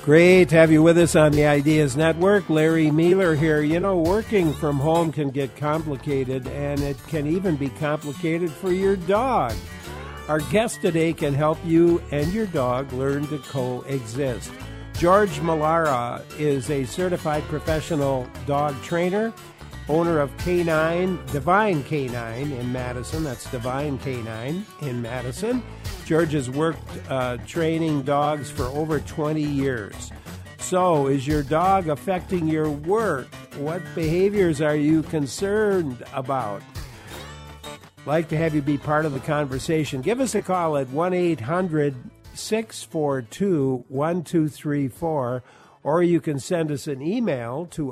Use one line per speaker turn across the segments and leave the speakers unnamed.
Great to have you with us on the Ideas Network. Larry Mealer here. You know, working from home can get complicated, and it can even be complicated for your dog. Our guest today can help you and your dog learn to coexist. George Malara is a certified professional dog trainer, owner of Divine Canine in Madison. That's Divine Canine in Madison. George has worked training dogs for over 20 years. So, is your dog affecting your work? What behaviors are you concerned about? Like to have you be part of the conversation. Give us a call at 1-800-642-1234, or you can send us an email to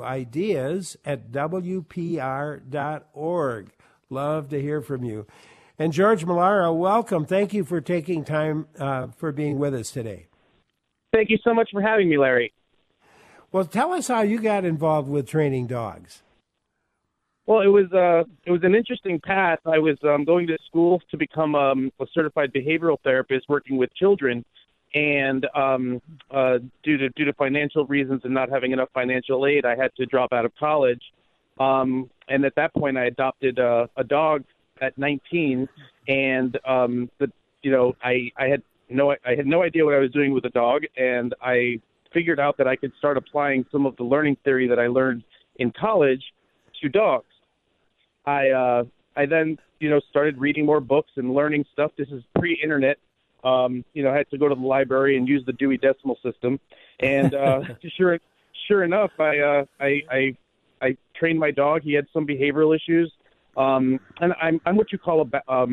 ideas@wpr.org. Love to hear from you. And George Malara, welcome. Thank you for taking time for being with us today.
Thank you so much for having me, Larry.
Well, tell us how you got involved with training dogs.
Well, it was an interesting path. I was going to school to become a certified behavioral therapist working with children, and due to financial reasons and not having enough financial aid, I had to drop out of college. And at that point, I adopted a dog at 19, and I had no idea what I was doing with the dog, and I figured out that I could start applying some of the learning theory that I learned in college to dogs. I then started reading more books and learning stuff. This is pre-internet. I had to go to the library and use the Dewey Decimal System, and sure enough, I trained my dog. He had some behavioral issues. And I'm what you call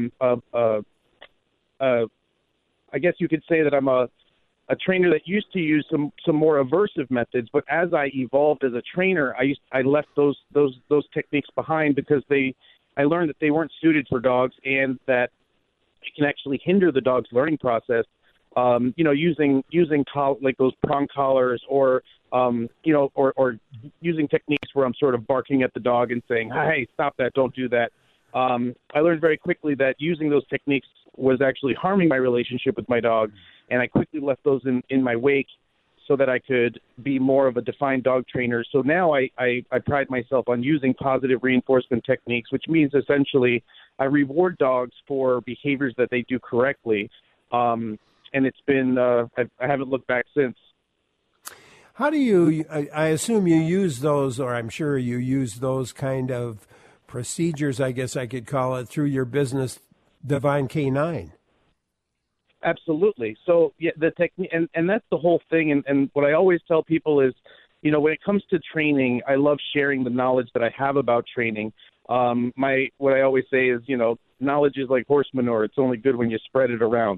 I guess you could say that I'm a trainer that used to use some more aversive methods, but as I evolved as a trainer, I left those techniques behind because I learned that they weren't suited for dogs, and that it can actually hinder the dog's learning process. Using like those prong collars, or using techniques where I'm sort of barking at the dog and saying, "Hey, stop that! Don't do that." I learned very quickly that using those techniques was actually harming my relationship with my dog, and I quickly left those in my wake so that I could be more of a defined dog trainer. So now I pride myself on using positive reinforcement techniques, which means essentially I reward dogs for behaviors that they do correctly. And it's been, I haven't looked back since.
How do you, I assume you use those, or I'm sure you use those kind of procedures, I guess I could call it, through your business, Divine Canine.
Absolutely. So yeah, the technique, and that's the whole thing. And what I always tell people is, when it comes to training, I love sharing the knowledge that I have about training. What I always say is, knowledge is like horse manure. It's only good when you spread it around.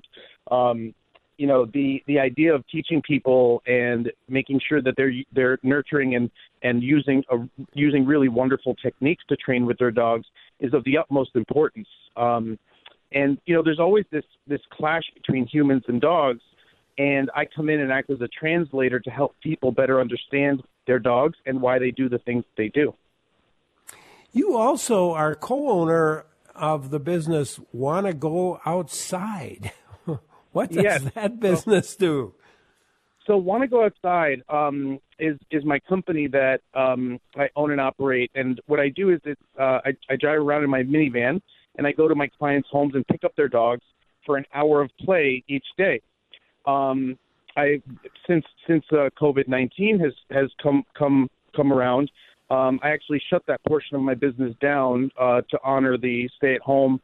The idea of teaching people and making sure that they're nurturing and using really wonderful techniques to train with their dogs is of the utmost importance. And there's always this clash between humans and dogs, and I come in and act as a translator to help people better understand their dogs and why they do the things they do.
You also are co-owner of the business Wanna Go Outside. What does that business do?
So Wanna Go Outside is my company that I own and operate. And what I do is I drive around in my minivan, and I go to my clients' homes and pick up their dogs for an hour of play each day. Since COVID-19 has come around, I actually shut that portion of my business down to honor the stay-at-home,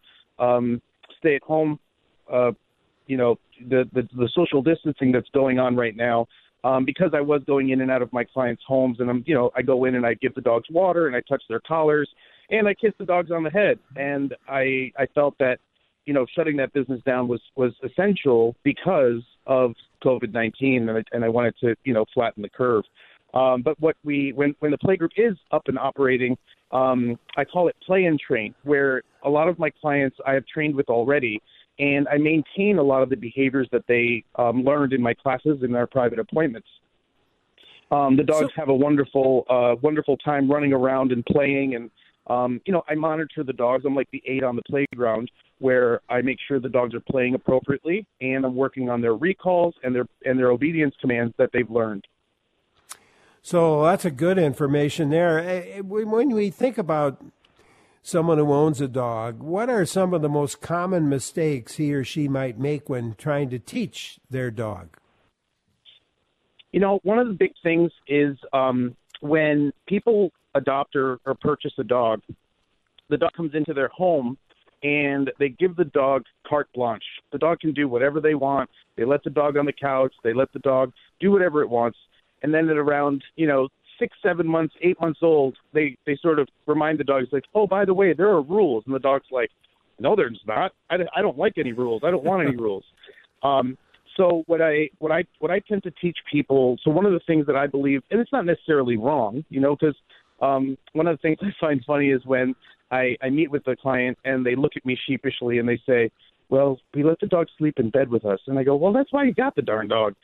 the social distancing that's going on right now, because I was going in and out of my clients' homes, and I go in and I give the dogs water and I touch their collars and I kiss the dogs on the head. And I felt that, shutting that business down was essential because of COVID-19, and I wanted to, flatten the curve. But when the playgroup is up and operating, I call it play and train, where a lot of my clients I have trained with already, and I maintain a lot of the behaviors that they learned in my classes in our private appointments. The dogs have a wonderful time running around and playing, and I monitor the dogs. I'm like the aide on the playground, where I make sure the dogs are playing appropriately, and I'm working on their recalls and their obedience commands that they've learned.
So that's a good information there. When we think about someone who owns a dog, what are some of the most common mistakes he or she might make when trying to teach their dog?
You know, one of the big things is when people adopt or purchase a dog, the dog comes into their home and they give the dog carte blanche. The dog can do whatever they want. They let the dog on the couch. They let the dog do whatever it wants. And then at around, 6, 7 months, 8 months old, they sort of remind the dogs, like, oh, by the way, there are rules. And the dog's like, no, there's not. I don't like any rules. I don't want any rules. So what I tend to teach people, so one of the things that I believe, and it's not necessarily wrong, because one of the things I find funny is when I meet with the client and they look at me sheepishly and they say, well, we let the dog sleep in bed with us. And I go, well, that's why you got the darn dog.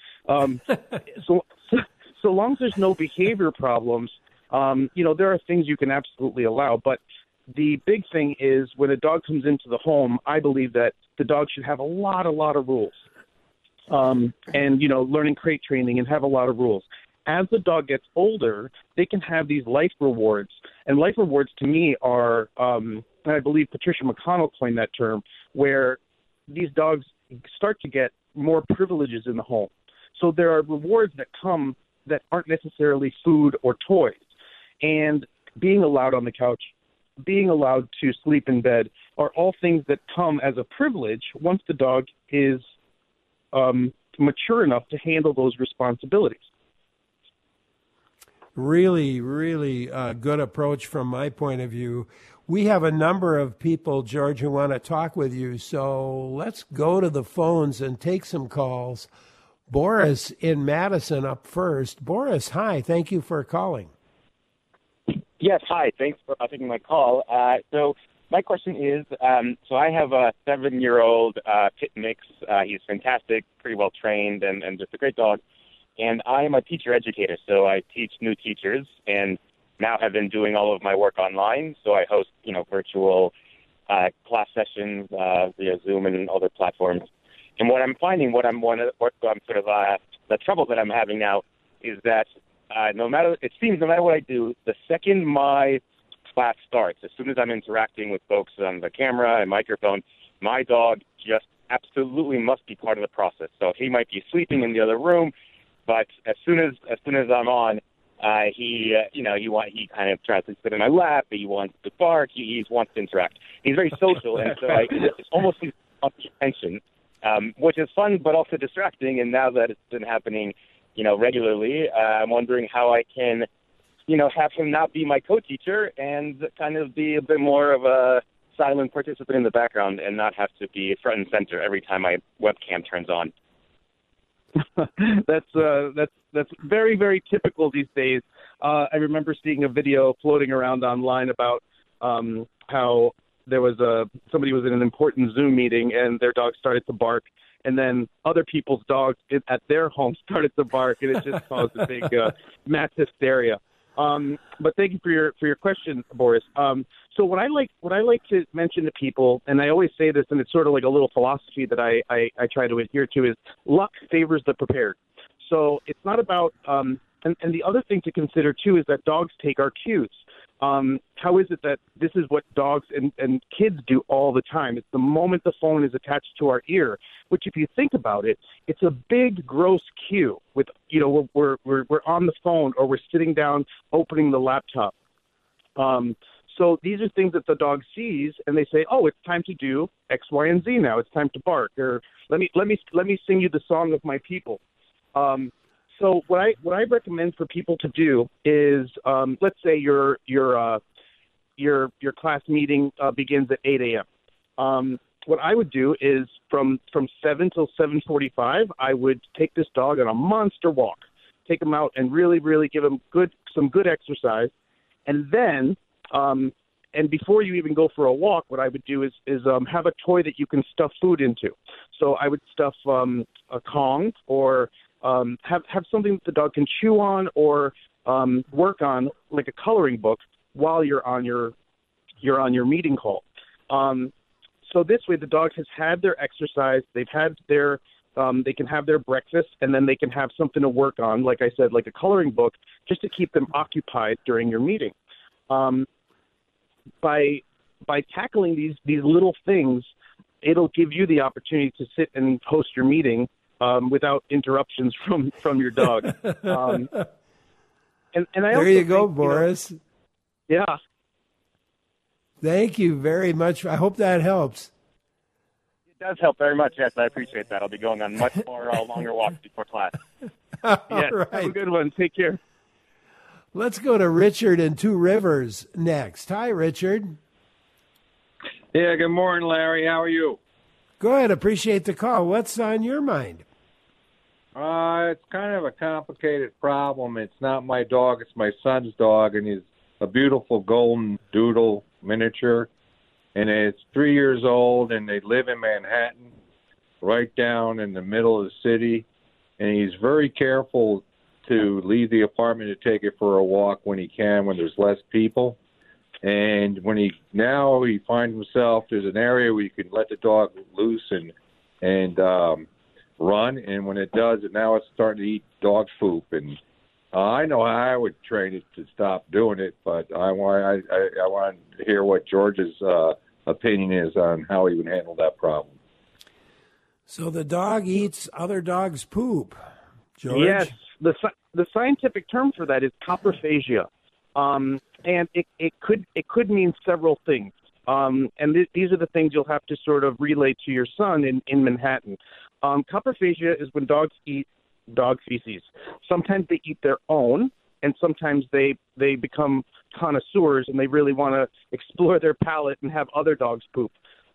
So long as there's no behavior problems, there are things you can absolutely allow. But the big thing is when a dog comes into the home, I believe that the dog should have a lot of rules. Learning crate training and have a lot of rules. As the dog gets older, they can have these life rewards. And life rewards to me are, and I believe Patricia McConnell coined that term, where these dogs start to get more privileges in the home. So there are rewards that come that aren't necessarily food or toys. And being allowed on the couch, being allowed to sleep in bed are all things that come as a privilege once the dog is mature enough to handle those responsibilities.
Really, really good approach from my point of view. We have a number of people, George, who want to talk with you, so let's go to the phones and take some calls. Boris in Madison up first. Boris, hi. Thank you for calling.
Yes, hi. Thanks for taking my call. So my question is, so I have a 7-year-old pit mix. He's fantastic, pretty well trained, and just a great dog. And I am a teacher educator, so I teach new teachers, and now have been doing all of my work online. So I host, virtual class sessions via Zoom and other platforms. And what I'm finding, the trouble that I'm having now is that no matter what I do, the second my class starts, as soon as I'm interacting with folks on the camera and microphone, my dog just absolutely must be part of the process. So he might be sleeping in the other room, but as soon as I'm on, he kind of tries to sit in my lap. He wants to bark. He wants to interact. He's very social, and so it's almost attention. Which is fun, but also distracting. And now that it's been happening, regularly, I'm wondering how I can, have him not be my co-teacher and kind of be a bit more of a silent participant in the background and not have to be front and center every time my webcam turns on. That's
very, very typical these days. I remember seeing a video floating around online about how there was somebody was in an important Zoom meeting and their dog started to bark, and then other people's dogs at their home started to bark, and it just caused a big mass hysteria. But thank you for your question, Boris. So what I like to mention to people, and I always say this, and it's sort of like a little philosophy that I try to adhere to, is luck favors the prepared. So it's not about and the other thing to consider too is that dogs take our cues. How is it that this is what dogs and kids do all the time? It's the moment the phone is attached to our ear, which if you think about it, it's a big gross cue with, we're on the phone or we're sitting down opening the laptop. So these are things that the dog sees and they say, oh, it's time to do X, Y, and Z now. It's time to bark, or let me sing you the song of my people. So what I recommend for people to do is, let's say your class meeting begins at 8 a.m. What I would do is from 7 till 7:45, I would take this dog on a monster walk, take him out and really, really give him some good exercise, and then and before you even go for a walk, what I would do is have a toy that you can stuff food into. So I would stuff a Kong or have something that the dog can chew on or work on, like a coloring book, while you're on your meeting call. So this way, the dog has had their exercise, they've had their, they can have their breakfast, and then they can have something to work on, like I said, like a coloring book, just to keep them occupied during your meeting. By tackling these little things, it'll give you the opportunity to sit and host your meeting without interruptions from your dog. And I
there you go, Boris.
Yeah.
Thank you very much. I hope that helps.
It does help very much. Yes, I appreciate that. I'll be going on much more longer walks before class.
Yes,
right.
Have a good one. Take care.
Let's go to Richard in Two Rivers next. Hi, Richard.
Yeah, good morning, Larry. How are you?
Go ahead. Appreciate the call. What's on your mind?
It's kind of a complicated problem. It's not my dog. It's my son's dog, and he's a beautiful golden doodle miniature. And it's 3 years old, and they live in Manhattan, right down in the middle of the city. And he's very careful to leave the apartment to take it for a walk when he can, when there's less people. And when he finds himself, there's an area where you can let the dog loose and run. And when it does, now it's starting to eat dog poop. And I know how I would train it to stop doing it, but I want to hear what George's opinion is on how he would handle that problem.
So the dog eats other dogs' poop, George?
Yes. The scientific term for that is coprophagia. And it could mean several things. These are the things you'll have to sort of relay to your son in Manhattan. Coprophagia is when dogs eat dog feces. Sometimes they eat their own, and sometimes they become connoisseurs and they really want to explore their palate and have other dogs poop.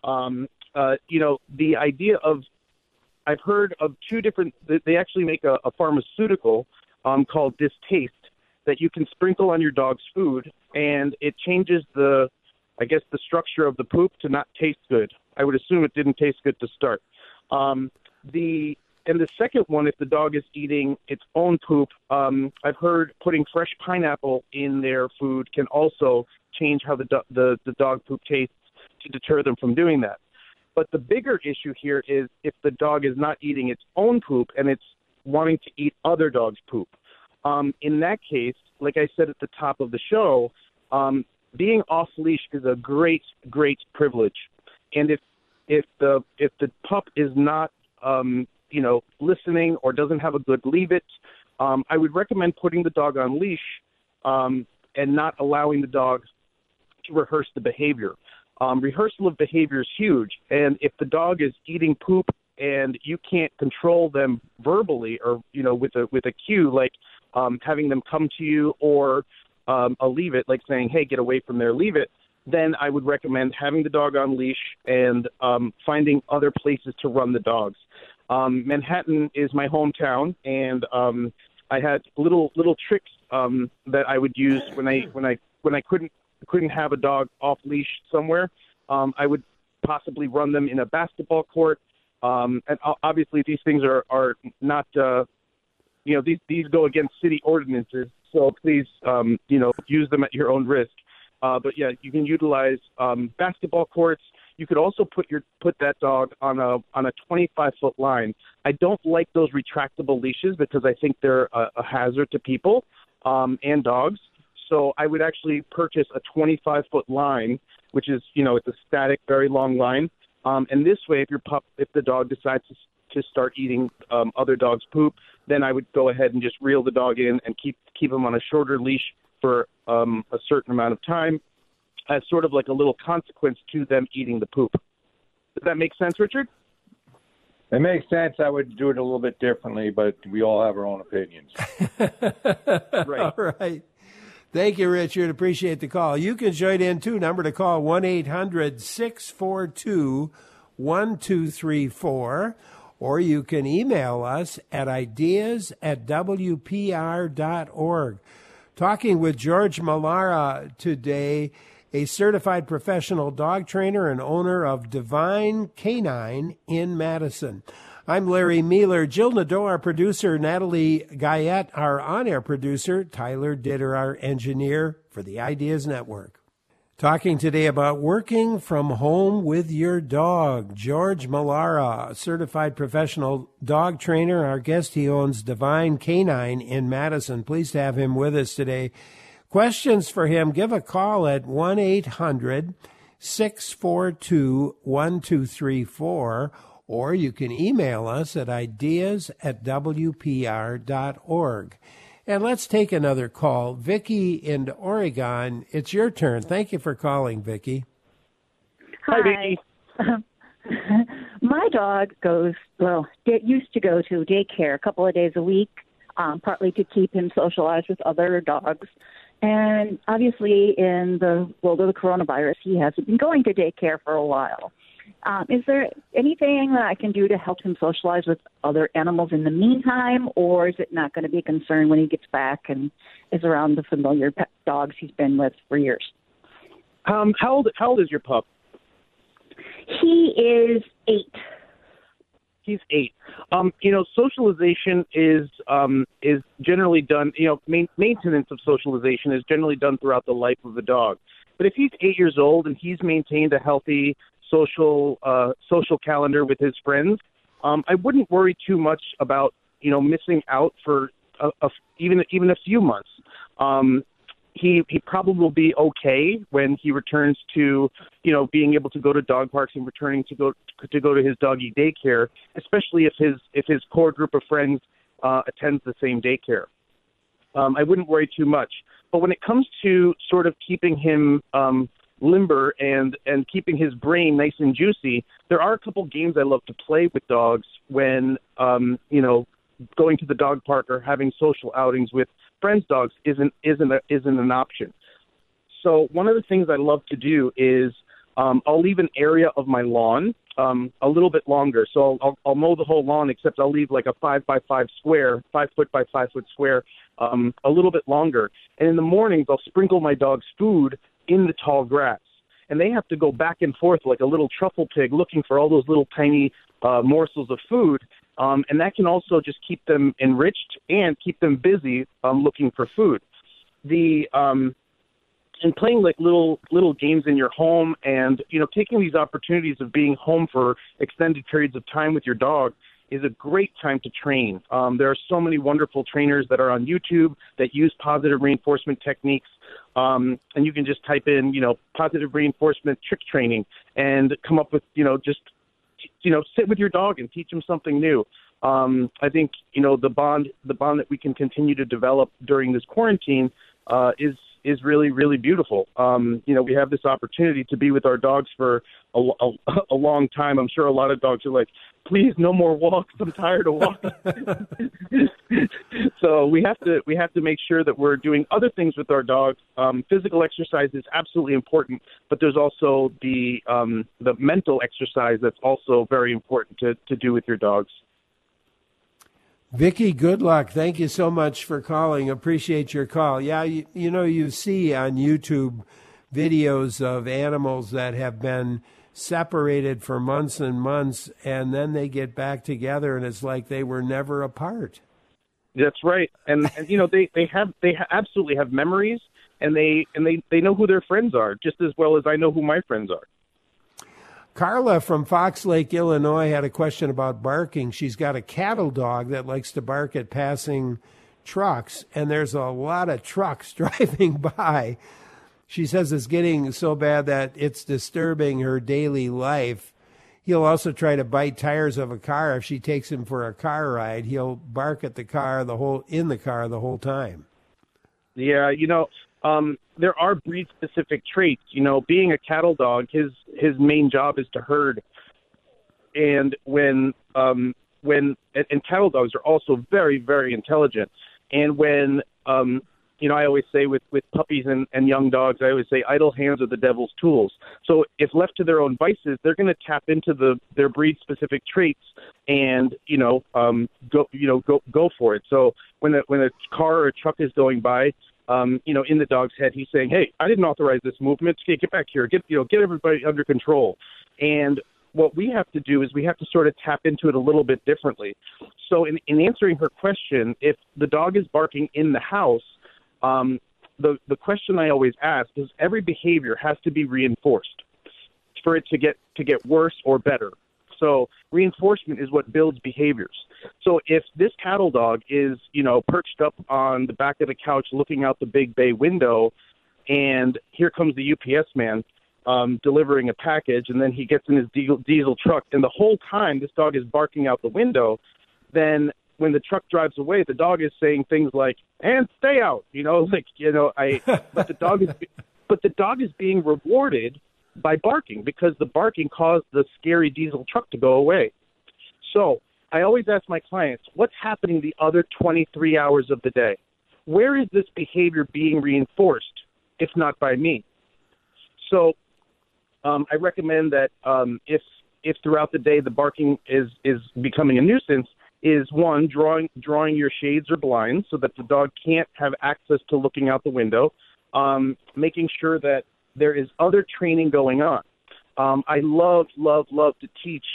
The idea of, I've heard of two different, they actually make a pharmaceutical called Distaste that you can sprinkle on your dog's food, and it changes the structure of the poop to not taste good. I would assume it didn't taste good to start. The second one, if the dog is eating its own poop, I've heard putting fresh pineapple in their food can also change how the dog poop tastes to deter them from doing that. But the bigger issue here is if the dog is not eating its own poop and it's wanting to eat other dogs' poop. In that case, like I said at the top of the show, being off leash is a great, great privilege. And if the pup is not listening or doesn't have a good leave it, I would recommend putting the dog on leash and not allowing the dog to rehearse the behavior. Rehearsal of behavior is huge, and if the dog is eating poop and you can't control them verbally or with a cue like having them come to you or a leave it, like saying, hey, get away from there, leave it, then I would recommend having the dog on leash and finding other places to run the dogs. Manhattan is my hometown, and I had little tricks that I would use when I couldn't have a dog off leash somewhere. I would possibly run them in a basketball court, and obviously these things are not these go against city ordinances. So please use them at your own risk. But yeah, you can utilize basketball courts. You could also put that dog on a 25-foot line. I don't like those retractable leashes because I think they're a hazard to people and dogs. So I would actually purchase a 25-foot line, which is it's a static, very long line. And this way, if the dog decides to start eating other dogs' poop, then I would go ahead and just reel the dog in and keep him on a shorter leash for a certain amount of time, as sort of like a little consequence to them eating the poop. Does that make sense, Richard?
It makes sense. I would do it a little bit differently, but we all have our own opinions.
Right.
All right. Thank you, Richard. Appreciate the call. You can join in, too. Number to call, 1-800-642-1234. Or you can email us at ideas@wpr.org. Talking with George Malara today, a certified professional dog trainer and owner of Divine Canine in Madison. I'm Larry Mealer. Jill Nadeau, our producer, Natalie Guyette, our on-air producer, Tyler Ditter, our engineer for the Ideas Network. Talking today about working from home with your dog. George Malara, a certified professional dog trainer. Our guest, he owns Divine Canine in Madison. Pleased to have him with us today. Questions for him, give a call at 1-800-642-1234, or you can email us at ideas@wpr.org. And let's take another call. Vicki in Oregon, it's your turn. Thank you for calling, Vicki.
Hi, Vicki.
My dog used to go to daycare a couple of days a week, partly to keep him socialized with other dogs. And obviously, in the world of the coronavirus, he hasn't been going to daycare for a while. Is there anything that I can do to help him socialize with other animals in the meantime, or is it not going to be a concern when he gets back and is around the familiar pet dogs he's been with for years?
How old is your pup?
He is 8.
He's 8. Socialization is generally done. Maintenance of socialization is generally done throughout the life of the dog. But if he's 8 years old and he's maintained a healthy social calendar with his friends, I wouldn't worry too much about missing out for even a few months. He probably will be okay when he returns to being able to go to dog parks and returning to go to his doggy daycare, especially if his core group of friends attends the same daycare. I wouldn't worry too much. But when it comes to sort of keeping him limber and keeping his brain nice and juicy, there are a couple games I love to play with dogs when going to the dog park or having social outings with friends' dogs isn't an option. So one of the things I love to do is I'll leave an area of my lawn a little bit longer. So I'll mow the whole lawn, except I'll leave like a 5x5 square, 5 foot by 5 foot square, a little bit longer. And in the mornings, I'll sprinkle my dog's food in the tall grass. And they have to go back and forth like a little truffle pig looking for all those little tiny morsels of food. And that can also just keep them enriched and keep them busy looking for food. And playing like little games in your home and, taking these opportunities of being home for extended periods of time with your dog is a great time to train. There are so many wonderful trainers that are on YouTube that use positive reinforcement techniques. And you can just type in, positive reinforcement trick training and come up with, sit with your dog and teach him something new. I think, the bond that we can continue to develop during this quarantine is really, really beautiful. We have this opportunity to be with our dogs for a long time. I'm sure a lot of dogs are like, please, no more walks. I'm tired of walking. So we have to make sure that we're doing other things with our dogs. Physical exercise is absolutely important, but there's also the mental exercise that's also very important to do with your dogs.
Vicki, good luck. Thank you so much for calling. Appreciate your call. Yeah, you see on YouTube videos of animals that have been separated for months and months, and then they get back together, and it's like they were never apart.
That's right. And they absolutely have memories, and they know who their friends are just as well as I know who my friends are.
Carla from Fox Lake, Illinois, had a question about barking. She's got a cattle dog that likes to bark at passing trucks, and there's a lot of trucks driving by. She says it's getting so bad that it's disturbing her daily life. He'll also try to bite tires of a car. If she takes him for a car ride, he'll bark at the car the whole time. Yeah,
there are breed-specific traits. Being a cattle dog, his main job is to herd. And when cattle dogs are also very, very intelligent. And when I always say with puppies and young dogs, I always say idle hands are the devil's tools. So if left to their own vices, they're going to tap into their breed-specific traits and go for it. So when a car or a truck is going by, in the dog's head, he's saying, "Hey, I didn't authorize this movement. Okay, get back here. Get everybody under control." And what we have to do is we have to sort of tap into it a little bit differently. So in answering her question, if the dog is barking in the house, the question I always ask is, every behavior has to be reinforced for it to get worse or better. So reinforcement is what builds behaviors. So if this cattle dog is, perched up on the back of the couch looking out the big bay window, and here comes the UPS man delivering a package, and then he gets in his diesel truck, and the whole time this dog is barking out the window, then when the truck drives away, the dog is saying things like, "And stay out," but the dog is being rewarded by barking, because the barking caused the scary diesel truck to go away. So I always ask my clients, what's happening the other 23 hours of the day? Where is this behavior being reinforced, if not by me? So I recommend that if throughout the day the barking is becoming a nuisance, is one, drawing your shades or blinds so that the dog can't have access to looking out the window, making sure that there is other training going on. I love to teach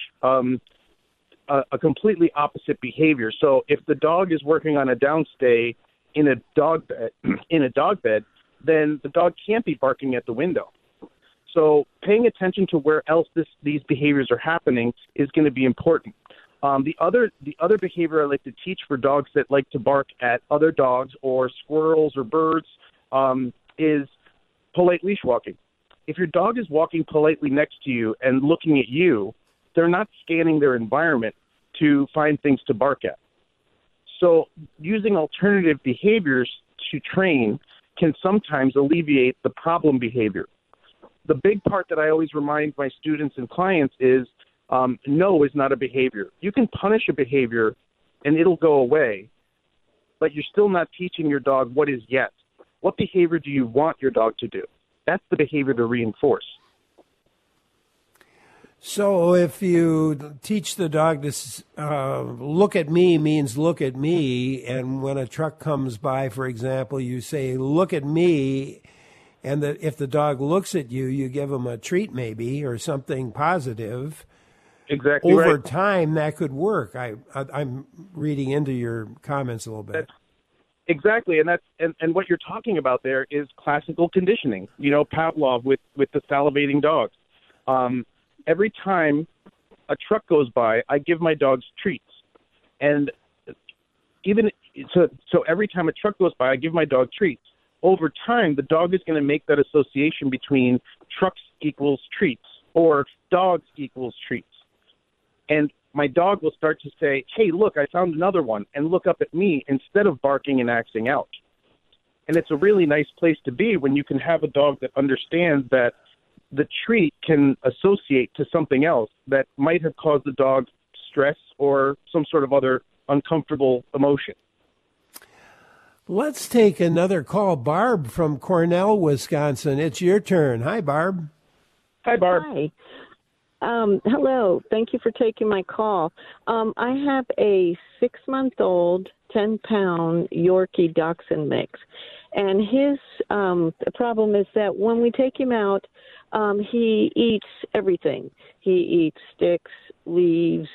a completely opposite behavior. So if the dog is working on a downstay in a dog bed, then the dog can't be barking at the window. So paying attention to where else these behaviors are happening is going to be important. The other behavior I like to teach for dogs that like to bark at other dogs or squirrels or birds is polite leash walking. If your dog is walking politely next to you and looking at you, they're not scanning their environment to find things to bark at. So using alternative behaviors to train can sometimes alleviate the problem behavior. The big part that I always remind my students and clients is no is not a behavior. You can punish a behavior and it'll go away, but you're still not teaching your dog what is yes. What behavior do you want your dog to do? That's the behavior to reinforce.
So if you teach the dog to look at me means look at me, and when a truck comes by, for example, you say, look at me, and if the dog looks at you, you give him a treat maybe or something positive.
Exactly.
Over
right.
time, that could work. I'm reading into your comments a little bit.
Exactly, and what you're talking about there is classical conditioning. Pavlov with the salivating dogs. Every time a truck goes by, I give my dogs treats, and so every time a truck goes by, I give my dog treats. Over time, the dog is going to make that association between trucks equals treats or dogs equals treats, and my dog will start to say, "Hey, look, I found another one," and look up at me instead of barking and acting out. And it's a really nice place to be when you can have a dog that understands that the treat can associate to something else that might have caused the dog stress or some sort of other uncomfortable emotion.
Let's take another call. Barb from Cornell, Wisconsin. It's your turn. Hi, Barb.
Hi, Barb.
Hi. Hello. Thank you for taking my call. I have a 6-month-old, 10-pound Yorkie Dachshund mix. And his the problem is that when we take him out, he eats everything. He eats sticks, leaves,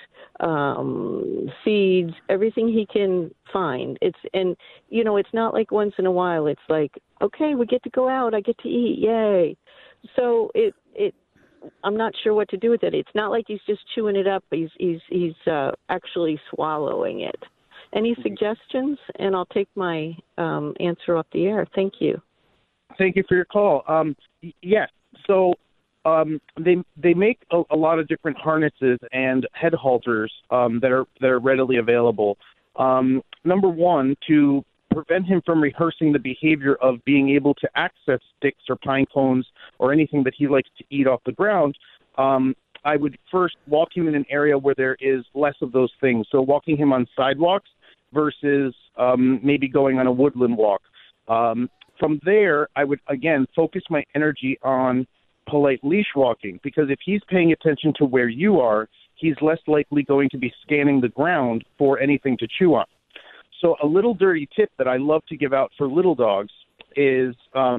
seeds, everything he can find. It's not like once in a while. It's like, okay, we get to go out. I get to eat. Yay. So I'm not sure what to do with it. It's not like he's just chewing it up. He's actually swallowing it. Any suggestions? And I'll take my answer off the air. Thank you.
Thank you for your call. Yes. So they make a lot of different harnesses and head halters that are readily available. Number one, to prevent him from rehearsing the behavior of being able to access sticks or pine cones or anything that he likes to eat off the ground, I would first walk him in an area where there is less of those things. So walking him on sidewalks versus maybe going on a woodland walk. From there, I would, again, focus my energy on polite leash walking, because if he's paying attention to where you are, he's less likely going to be scanning the ground for anything to chew on. So a little dirty tip that I love to give out for little dogs is,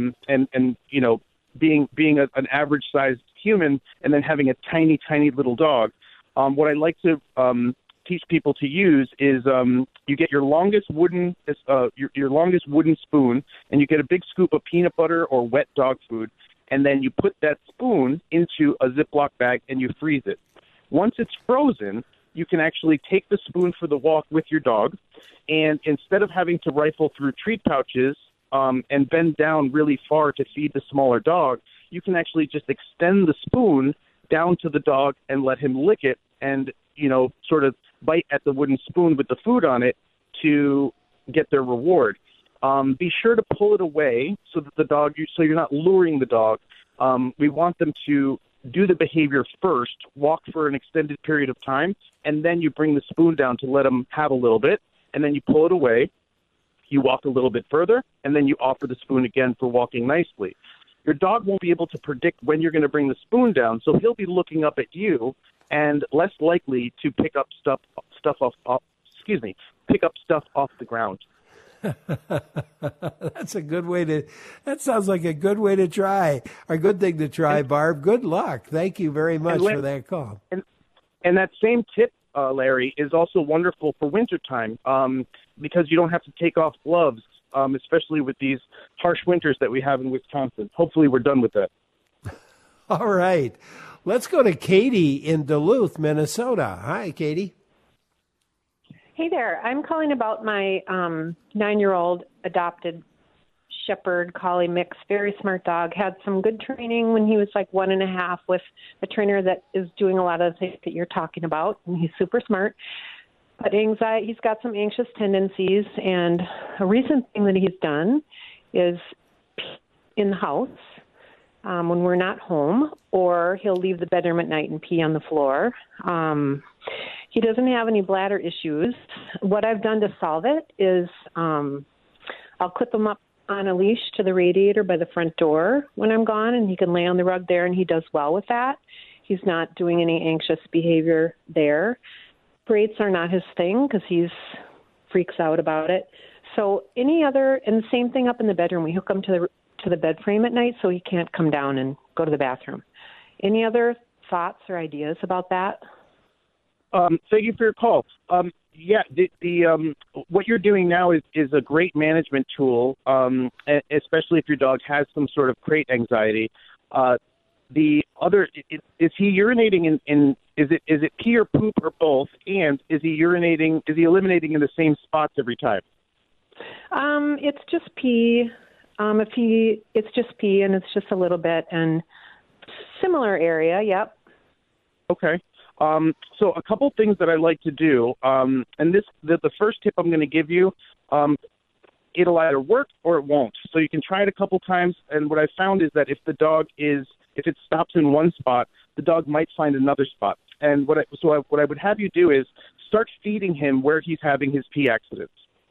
being an average-sized human and then having a tiny, tiny little dog, what I like to teach people to use is you get your longest wooden spoon, and you get a big scoop of peanut butter or wet dog food, and then you put that spoon into a Ziploc bag and you freeze it. Once it's frozen, you can actually take the spoon for the walk with your dog, and instead of having to rifle through treat pouches and bend down really far to feed the smaller dog, you can actually just extend the spoon down to the dog and let him lick it and, sort of bite at the wooden spoon with the food on it to get their reward. Be sure to pull it away so that so you're not luring the dog. We want them to do the behavior first, walk for an extended period of time, and then you bring the spoon down to let them have a little bit, and then you pull it away. You walk a little bit further, and then you offer the spoon again for walking nicely. Your dog won't be able to predict when you're going to bring the spoon down, so he'll be looking up at you and less likely to pick up stuff off the ground.
That sounds like a good way to try, or a good thing to try, Barb. Good luck. Thank you very much for that call.
And that same tip, Larry, is also wonderful for wintertime because you don't have to take off gloves, especially with these harsh winters that we have in Wisconsin. Hopefully we're done with that.
All right. Let's go to Katie in Duluth, Minnesota. Hi, Katie.
Hey there. I'm calling about my 9-year-old adopted Shepherd Collie mix, very smart dog. Had some good training when he was like 1.5 with a trainer that is doing a lot of the things that you're talking about, and he's super smart. But anxiety, he's got some anxious tendencies, and a recent thing that he's done is pee in the house when we're not home, or he'll leave the bedroom at night and pee on the floor. He doesn't have any bladder issues. What I've done to solve it is I'll clip him up on a leash to the radiator by the front door when I'm gone, and he can lay on the rug there, and he does well with that. He's not doing any anxious behavior there. Braits are not his thing because he freaks out about it. So and the same thing up in the bedroom. We hook him to the bed frame at night so he can't come down and go to the bathroom. Any other thoughts or ideas about that?
Thank you for your call. What you're doing now is a great management tool, especially if your dog has some sort of crate anxiety. Is he urinating is it pee or poop or both? And is he eliminating in the same spots every time?
It's just pee. It's just pee, and it's just a little bit, and similar area. Yep.
Okay. So a couple things that I like to do, and the first tip I'm going to give you, it'll either work or it won't. So you can try it a couple times, and what I found is that if it stops in one spot, the dog might find another spot. And what I would have you do is start feeding him where he's having his pee accidents.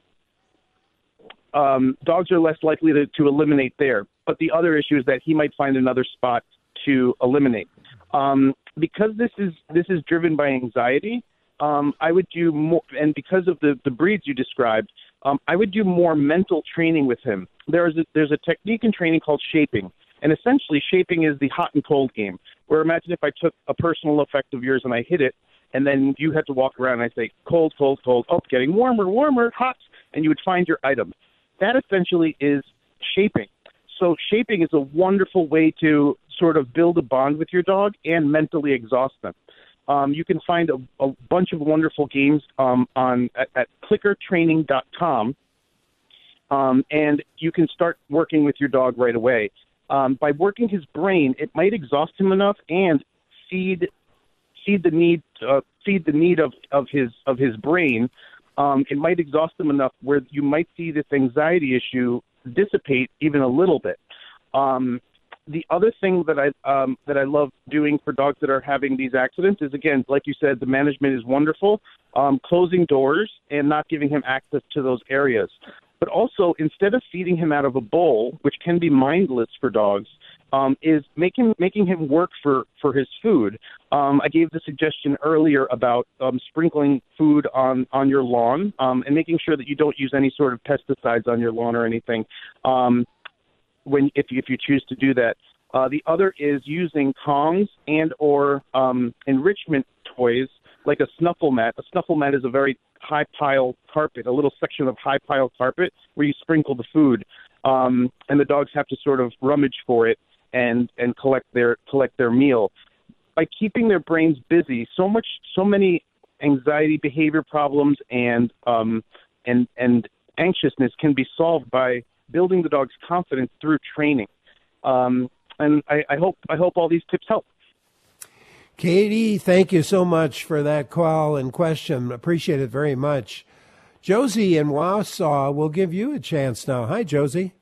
Dogs are less likely to eliminate there, but the other issue is that he might find another spot to eliminate. Because this is driven by anxiety, I would do more, and because of the breeds you described, I would do more mental training with him. There's a technique in training called shaping, and essentially shaping is the hot and cold game. Where imagine if I took a personal effect of yours and I hit it, and then you had to walk around and I say cold, cold, cold, oh, getting warmer, warmer, hot, and you would find your item. That essentially is shaping. So shaping is a wonderful way to sort of build a bond with your dog and mentally exhaust them. You can find a bunch of wonderful games at clickertraining.com, and you can start working with your dog right away. By working his brain, it might exhaust him enough and feed the need of his brain. It might exhaust him enough where you might see this anxiety issue dissipate even a little bit. The other thing that I love doing for dogs that are having these accidents is, again, like you said, the management is wonderful, closing doors and not giving him access to those areas. But also, instead of feeding him out of a bowl, which can be mindless for dogs, is making him work for his food. I gave the suggestion earlier about sprinkling food on your lawn and making sure that you don't use any sort of pesticides on your lawn or anything. If you choose to do that. The other is using tongs and or enrichment toys like a snuffle mat. A snuffle mat is a very high pile carpet, a little section of high pile carpet where you sprinkle the food, and the dogs have to sort of rummage for it and collect their meal. By keeping their brains busy, so many anxiety, behavior problems, and anxiousness can be solved by building the dog's confidence through training. And I hope all these tips help.
Katie, thank you so much for that call and question. Appreciate it very much. Josie in Wausau will give you a chance now. Hi, Josie.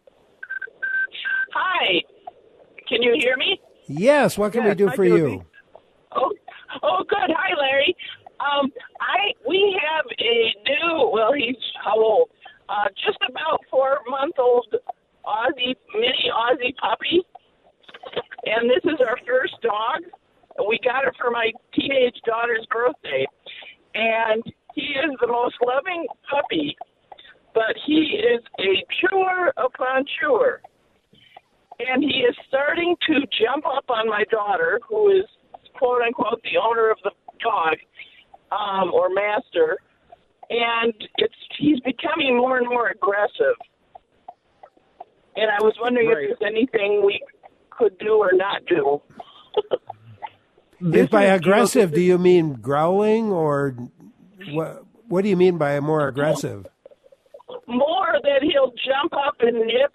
Hi. Can you hear me?
Yes. What can we do for you?
Oh, good. Hi, Larry. We have a new, he's how old? Just about 4-month-old mini Aussie puppy. And this is our first dog. We got it for my teenage daughter's birthday. And he is the most loving puppy, but he is a chewer upon chewer. And he is starting to jump up on my daughter, who is, quote unquote, the owner of the dog, or master. And he's becoming more and more aggressive. And I was wondering if there's anything we could do or not do.
By aggressive, do you mean growling, or what do you mean by more aggressive?
More that he'll jump up and nip.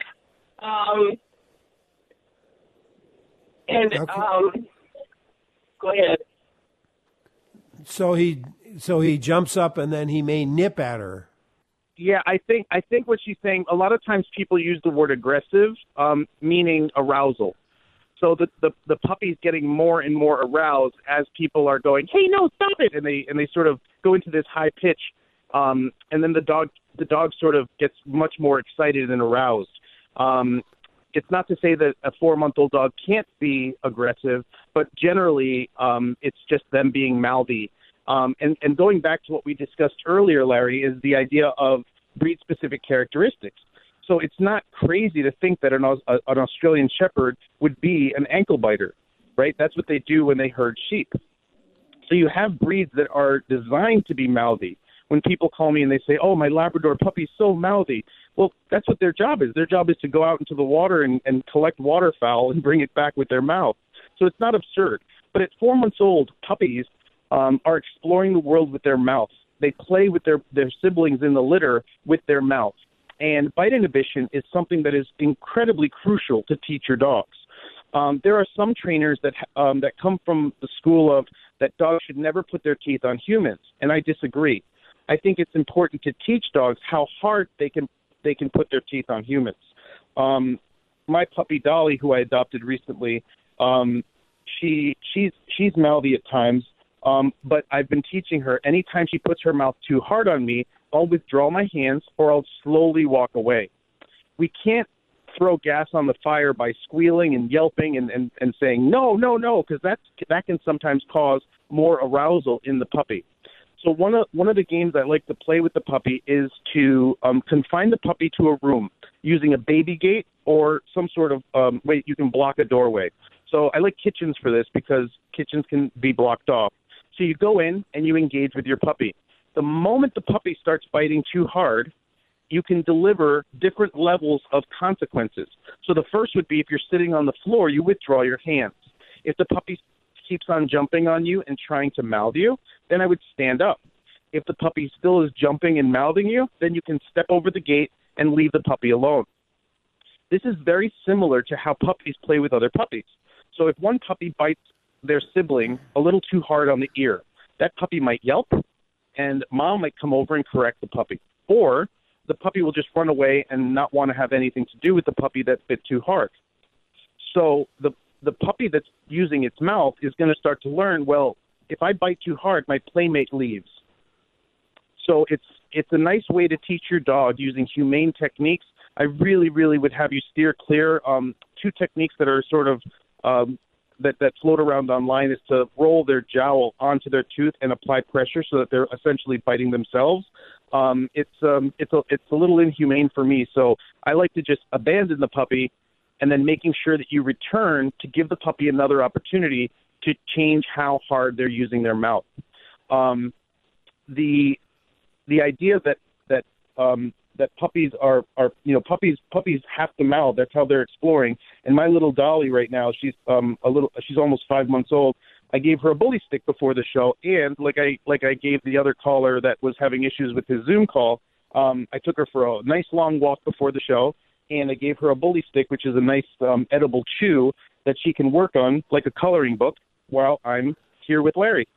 Go ahead.
So he jumps up and then he may nip at her.
Yeah, I think what she's saying, a lot of times people use the word aggressive, meaning arousal. So the puppy's getting more and more aroused as people are going, hey, no, stop it, and they sort of go into this high pitch, and then the dog sort of gets much more excited and aroused. It's not to say that a 4-month-old dog can't be aggressive, but generally it's just them being mouthy. And going back to what we discussed earlier, Larry, is the idea of breed-specific characteristics. So it's not crazy to think that an Australian Shepherd would be an ankle biter, right? That's what they do when they herd sheep. So you have breeds that are designed to be mouthy. When people call me and they say, oh, my Labrador puppy's so mouthy, well, that's what their job is. Their job is to go out into the water and collect waterfowl and bring it back with their mouth. So it's not absurd. But at 4 months old, puppies are exploring the world with their mouths. They play with their siblings in the litter with their mouths. And bite inhibition is something that is incredibly crucial to teach your dogs. There are some trainers that come from the school of that dogs should never put their teeth on humans, and I disagree. I think it's important to teach dogs how hard they can put their teeth on humans. My puppy Dolly, who I adopted recently, she's mouthy at times, but I've been teaching her anytime she puts her mouth too hard on me, I'll withdraw my hands or I'll slowly walk away. We can't throw gas on the fire by squealing and yelping and saying, no, because that can sometimes cause more arousal in the puppy. So one of the games I like to play with the puppy is to confine the puppy to a room using a baby gate or some sort of way you can block a doorway. So I like kitchens for this because kitchens can be blocked off. So you go in and you engage with your puppy. The moment the puppy starts biting too hard, you can deliver different levels of consequences. So the first would be if you're sitting on the floor, you withdraw your hands. If the puppy keeps on jumping on you and trying to mouth you, then I would stand up. If the puppy still is jumping and mouthing you, then you can step over the gate and leave the puppy alone. This is very similar to how puppies play with other puppies. So if one puppy bites their sibling a little too hard on the ear, that puppy might yelp, and mom might come over and correct the puppy. Or the puppy will just run away and not want to have anything to do with the puppy that bit too hard. So the puppy that's using its mouth is going to start to learn, well, if I bite too hard, my playmate leaves. So it's a nice way to teach your dog using humane techniques. I really, really would have you steer clear. Two techniques that are sort of that float around online is to roll their jowl onto their tooth and apply pressure so that they're essentially biting themselves. It's a little inhumane for me, so I like to just abandon the puppy and then making sure that you return to give the puppy another opportunity to change how hard they're using their mouth. the idea that puppies are puppies have to mouth. That's how they're exploring. And my little Dolly right now, she's almost 5 months old. I gave her a bully stick before the show, and like I gave the other caller that was having issues with his Zoom call, I took her for a nice long walk before the show, and I gave her a bully stick, which is a nice edible chew that she can work on like a coloring book while I'm here with Larry.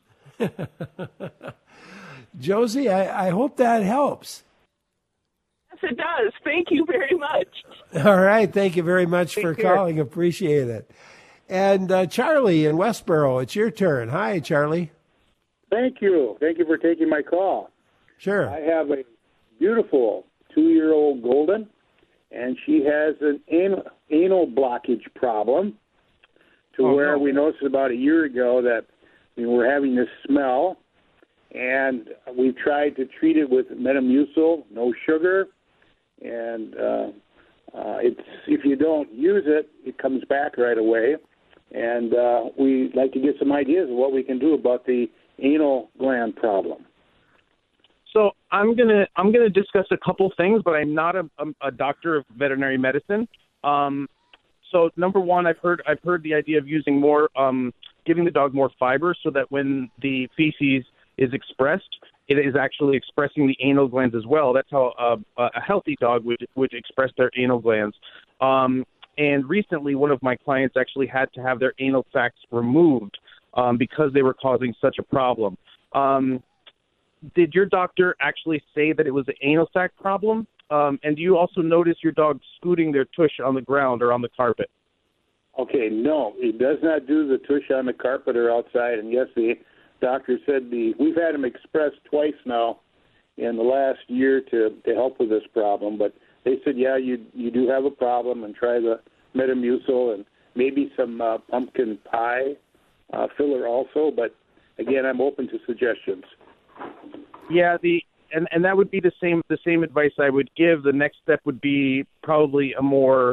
Josie, I hope that helps.
Yes, it does. Thank you very much.
All right. Thank you very much for calling. Appreciate it. And Charlie in Westboro, it's your turn. Hi, Charlie.
Thank you. Thank you for taking my call.
Sure.
I have a beautiful 2-year-old golden, and she has an anal blockage problem where we noticed about a year ago that we were having this smell, and we tried to treat it with Metamucil, no sugar, and it's if you don't use it, it comes back right away. And we'd like to get some ideas of what we can do about the anal gland problem.
So I'm gonna discuss a couple things, but I'm not a doctor of veterinary medicine. So number one, I've heard the idea of using more, giving the dog more fiber, so that when the feces is expressed, it is actually expressing the anal glands as well. That's how a healthy dog would express their anal glands. And recently, one of my clients actually had to have their anal sacs removed because they were causing such a problem. Did your doctor actually say that it was an anal sac problem? And do you also notice your dog scooting their tush on the ground or on the carpet?
Okay, no, it does not do the tush on the carpet or outside. And yes, the doctor said we've had him expressed twice now in the last year to help with this problem. But they said, yeah, you do have a problem, and try the Metamucil and maybe some pumpkin pie filler also. But again, I'm open to suggestions.
Yeah, and that would be the same advice I would give. The next step would be probably a more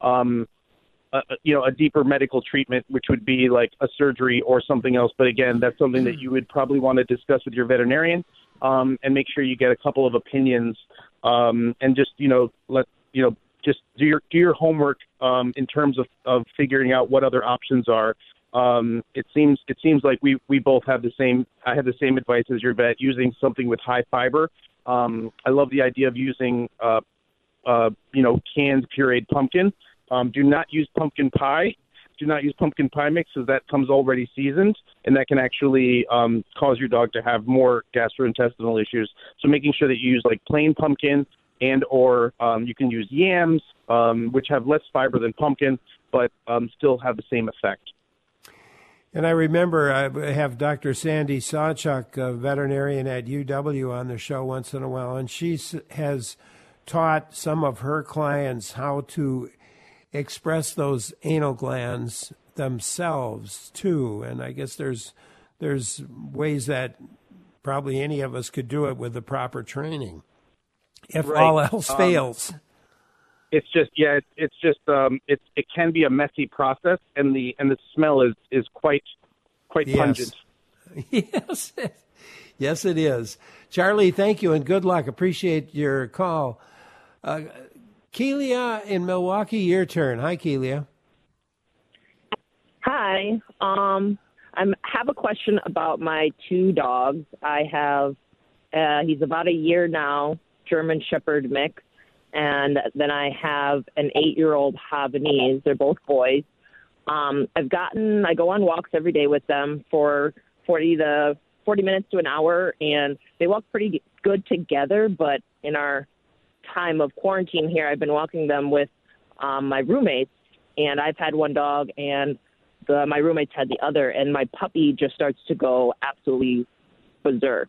a deeper medical treatment, which would be like a surgery or something else. But again, that's something that you would probably want to discuss with your veterinarian, and make sure you get a couple of opinions, and just just do your homework in terms of figuring out what other options are. It seems like we both have the same. I have the same advice as your vet, using something with high fiber. I love the idea of using canned pureed pumpkin. Do not use pumpkin pie. Do not use pumpkin pie mix, because that comes already seasoned, and that can actually cause your dog to have more gastrointestinal issues. So making sure that you use like plain pumpkin, or you can use yams, which have less fiber than pumpkin, but still have the same effect.
And I remember I have Dr. Sandy Sawchuk, a veterinarian at UW, on the show once in a while, and she has taught some of her clients how to express those anal glands themselves too. And I guess there's ways that probably any of us could do it with the proper training, if all else fails.
It's just it can be a messy process, and the smell is quite pungent.
Yes, it is. Charlie, thank you and good luck. Appreciate your call. Kelia in Milwaukee, your turn. Hi, Kelia.
Hi. I have a question about my two dogs. I have he's about a year now, German Shepherd mix. And then I have an 8-year-old Havanese. They're both boys. I go on walks every day with them for 40 minutes to an hour, and they walk pretty good together. But in our time of quarantine here, I've been walking them with my roommates, and I've had one dog, and my roommates had the other, and my puppy just starts to go absolutely berserk.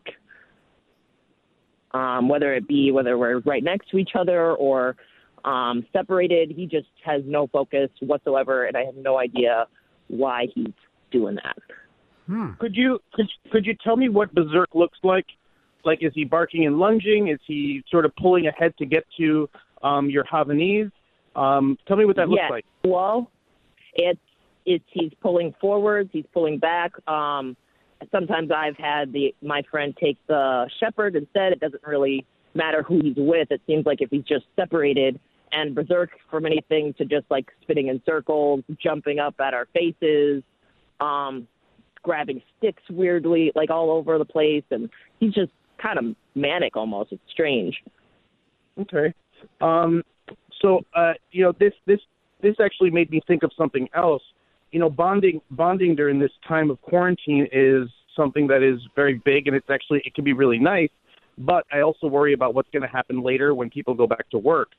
Whether we're right next to each other or separated, he just has no focus whatsoever, and I have no idea why he's doing that.
Could you tell me what berserk looks like? Like, is he barking and lunging? Is he sort of pulling ahead to get to your Havanese? Tell me what that looks like. Well,
he's pulling forwards, he's pulling back. sometimes I've had my friend take the shepherd instead. It doesn't really matter who he's with. It seems like if he's just separated and berserk from anything to just like spinning in circles, jumping up at our faces, grabbing sticks weirdly, like all over the place, and he's just kind of manic almost. It's strange.
Okay. So this actually made me think of something else. Bonding during this time of quarantine is something that is very big, and it can be really nice. But I also worry about what's going to happen later when people go back to work.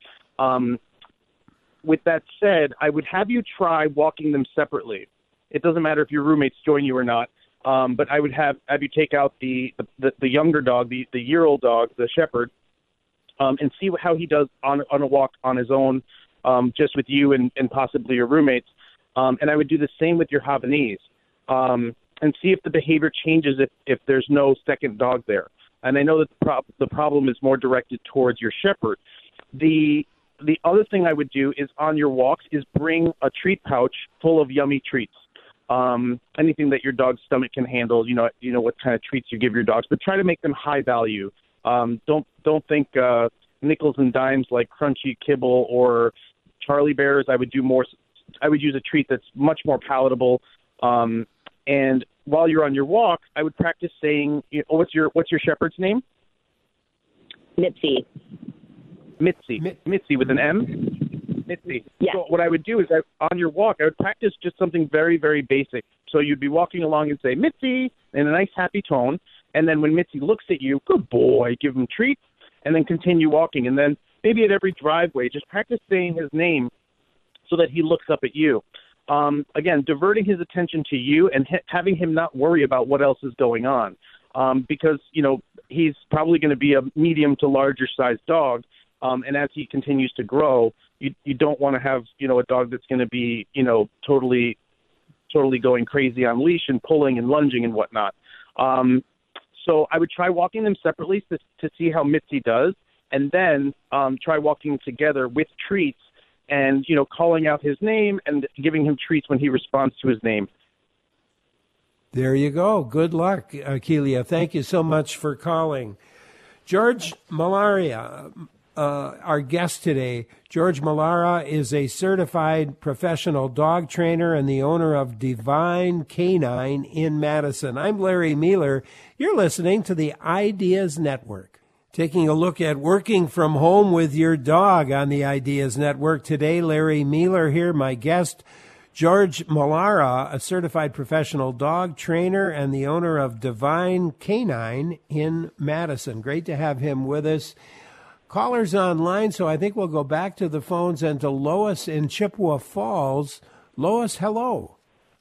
With that said, I would have you try walking them separately. It doesn't matter if your roommates join you or not. But I would have you take out the younger dog, the year-old dog, the shepherd, and see how he does on a walk on his own, just with you and possibly your roommates. And I would do the same with your Havanese, and see if the behavior changes if there's no second dog there. And I know that the problem is more directed towards your shepherd. The other thing I would do is on your walks is bring a treat pouch full of yummy treats. Anything that your dog's stomach can handle, you know what kind of treats you give your dogs, but try to make them high value. Don't think nickels and dimes like crunchy kibble or Charlie Bears. I would use a treat that's much more palatable. And while you're on your walk, I would practice saying, what's your shepherd's name?
Mitzi.
Mitzi with an M? Mitzi.
Yeah.
So what I would do is on your walk, I would practice just something very, very basic. So you'd be walking along and say, Mitzi, in a nice, happy tone. And then when Mitzi looks at you, good boy, give him treats, and then continue walking. And then maybe at every driveway, just practice saying his name so that he looks up at you. Again, diverting his attention to you and having him not worry about what else is going on. Because, he's probably going to be a medium to larger sized dog. And as he continues to grow, you don't want to have, a dog that's going to be, totally going crazy on leash and pulling and lunging and whatnot. So I would try walking them separately to see how Mitzi does, and then try walking together with treats and, calling out his name and giving him treats when he responds to his name.
There you go. Good luck, Kelia. Thank you so much for calling. George Malaria, our guest today. George Malara is a certified professional dog trainer and the owner of Divine Canine in Madison. I'm Larry Mealer. You're listening to the Ideas Network. Taking a look at working from home with your dog on the Ideas Network today. Larry Mealer here, my guest, George Malara, a certified professional dog trainer and the owner of Divine Canine in Madison. Great to have him with us. Callers online, so I think we'll go back to the phones and to Lois in Chippewa Falls. Lois, hello.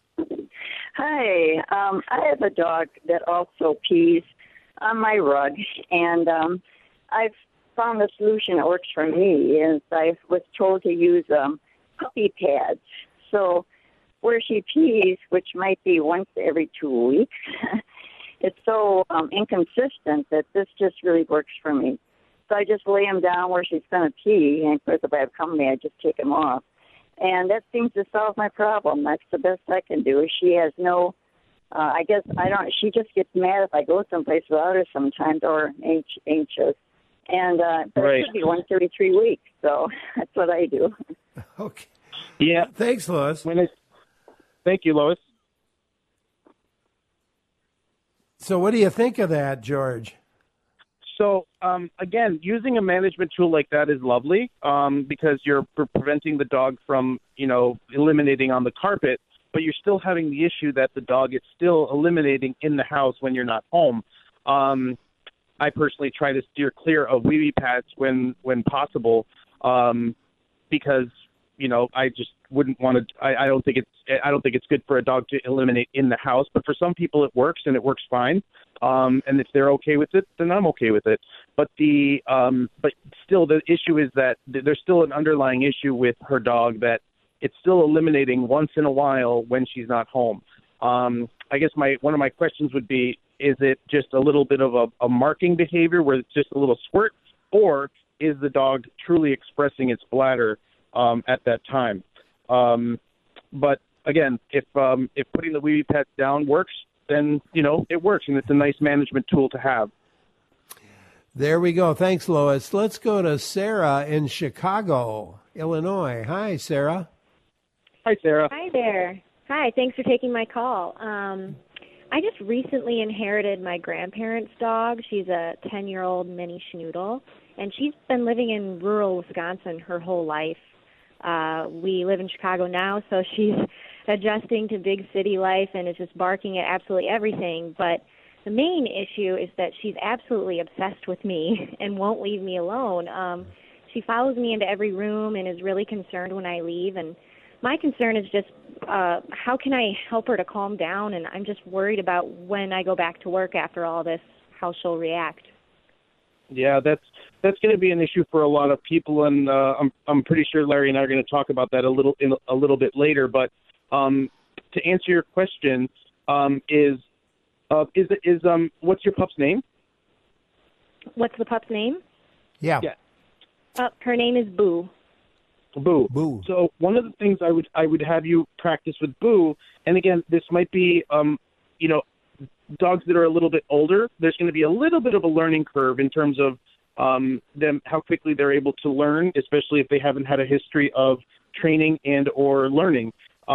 Hi. I have a dog that also pees on my rug, and I've found a solution that works for me. Is I was told to use puppy pads. So where she pees, which might be once every 2 weeks, it's so inconsistent that this just really works for me. So I just lay him down where she's going to pee, and of course, if I have company, I just take him off. And that seems to solve my problem. That's the best I can do. She has no, she just gets mad if I go someplace without her sometimes, or anxious. And but
right.
It should be once every 3 weeks, so that's what I do.
Okay.
Yeah.
Thanks, Lois.
Thank you, Lois.
So what do you think of that, George?
So, again, using a management tool like that is lovely because you're preventing the dog from, eliminating on the carpet, but you're still having the issue that the dog is still eliminating in the house when you're not home. I personally try to steer clear of wee-wee pads when possible because, I just wouldn't want to. I don't think it's good for a dog to eliminate in the house. But for some people, it works and it works fine. And if they're okay with it, then I'm okay with it. But but still, the issue is that there's still an underlying issue with her dog that it's still eliminating once in a while when she's not home. I guess one of my questions would be: is it just a little bit of a marking behavior where it's just a little squirt, or is the dog truly expressing its bladder at that time? But again, if putting the wee-wee pads down works, then, it works, and it's a nice management tool to have.
There we go. Thanks, Lois. Let's go to Sarah in Chicago, Illinois. Hi, Sarah.
Hi, Sarah.
Hi there. Hi, thanks for taking my call. I just recently inherited my grandparents' dog. She's a 10-year-old mini schnoodle, and she's been living in rural Wisconsin her whole life. We live in Chicago now, so she's adjusting to big city life and is just barking at absolutely everything. But the main issue is that she's absolutely obsessed with me and won't leave me alone. She follows me into every room and is really concerned when I leave. And my concern is just how can I help her to calm down? And I'm just worried about when I go back to work after all this, how she'll react.
Yeah, that's going to be an issue for a lot of people, and I'm pretty sure Larry and I are going to talk about that a little bit later. But to answer your question, what's your pup's name?
What's the pup's name?
Yeah.
Her name is Boo.
Boo.
Boo.
So one of the things I would have you practice with Boo, and again, this might be dogs that are a little bit older. There's going to be a little bit of a learning curve in terms of them, how quickly they're able to learn, especially if they haven't had a history of training and or learning.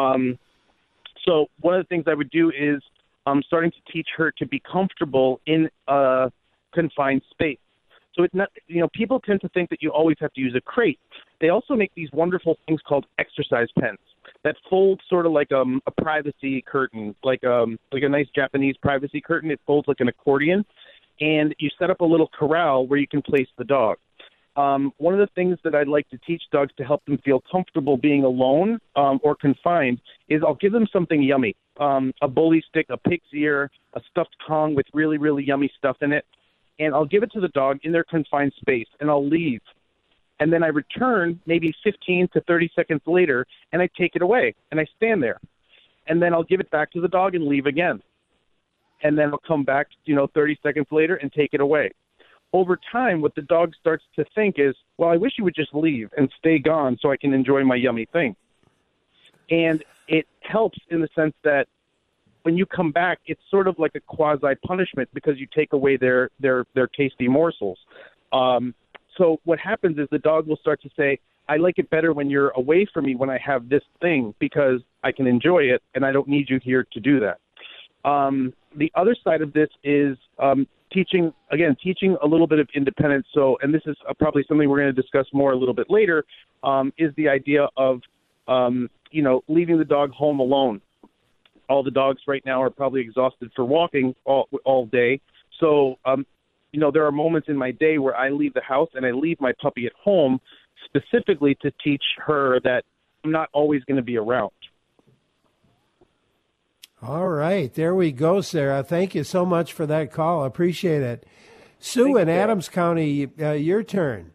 So one of the things I would do is starting to teach her to be comfortable in a confined space. So it's not, people tend to think that you always have to use a crate. They also make these wonderful things called exercise pens that fold sort of like a privacy curtain, like a nice Japanese privacy curtain. It folds like an accordion, and you set up a little corral where you can place the dog. One of the things that I'd like to teach dogs to help them feel comfortable being alone or confined is I'll give them something yummy, a bully stick, a pig's ear, a stuffed Kong with really, really yummy stuff in it. And I'll give it to the dog in their confined space, and I'll leave. And then I return maybe 15 to 30 seconds later, and I take it away, and I stand there. And then I'll give it back to the dog and leave again. And then I'll come back, 30 seconds later and take it away. Over time, what the dog starts to think is, well, I wish you would just leave and stay gone so I can enjoy my yummy thing. And it helps in the sense that when you come back, it's sort of like a quasi-punishment because you take away their tasty morsels. So what happens is the dog will start to say, I like it better when you're away from me when I have this thing because I can enjoy it and I don't need you here to do that. The other side of this is teaching a little bit of independence. So, and this is probably something we're going to discuss more a little bit later, is the idea of, leaving the dog home alone. All the dogs right now are probably exhausted for walking all day. So, there are moments in my day where I leave the house and I leave my puppy at home specifically to teach her that I'm not always going to be around.
All right. There we go, Sarah. Thank you so much for that call. I appreciate it. Sue in Adams County, your turn.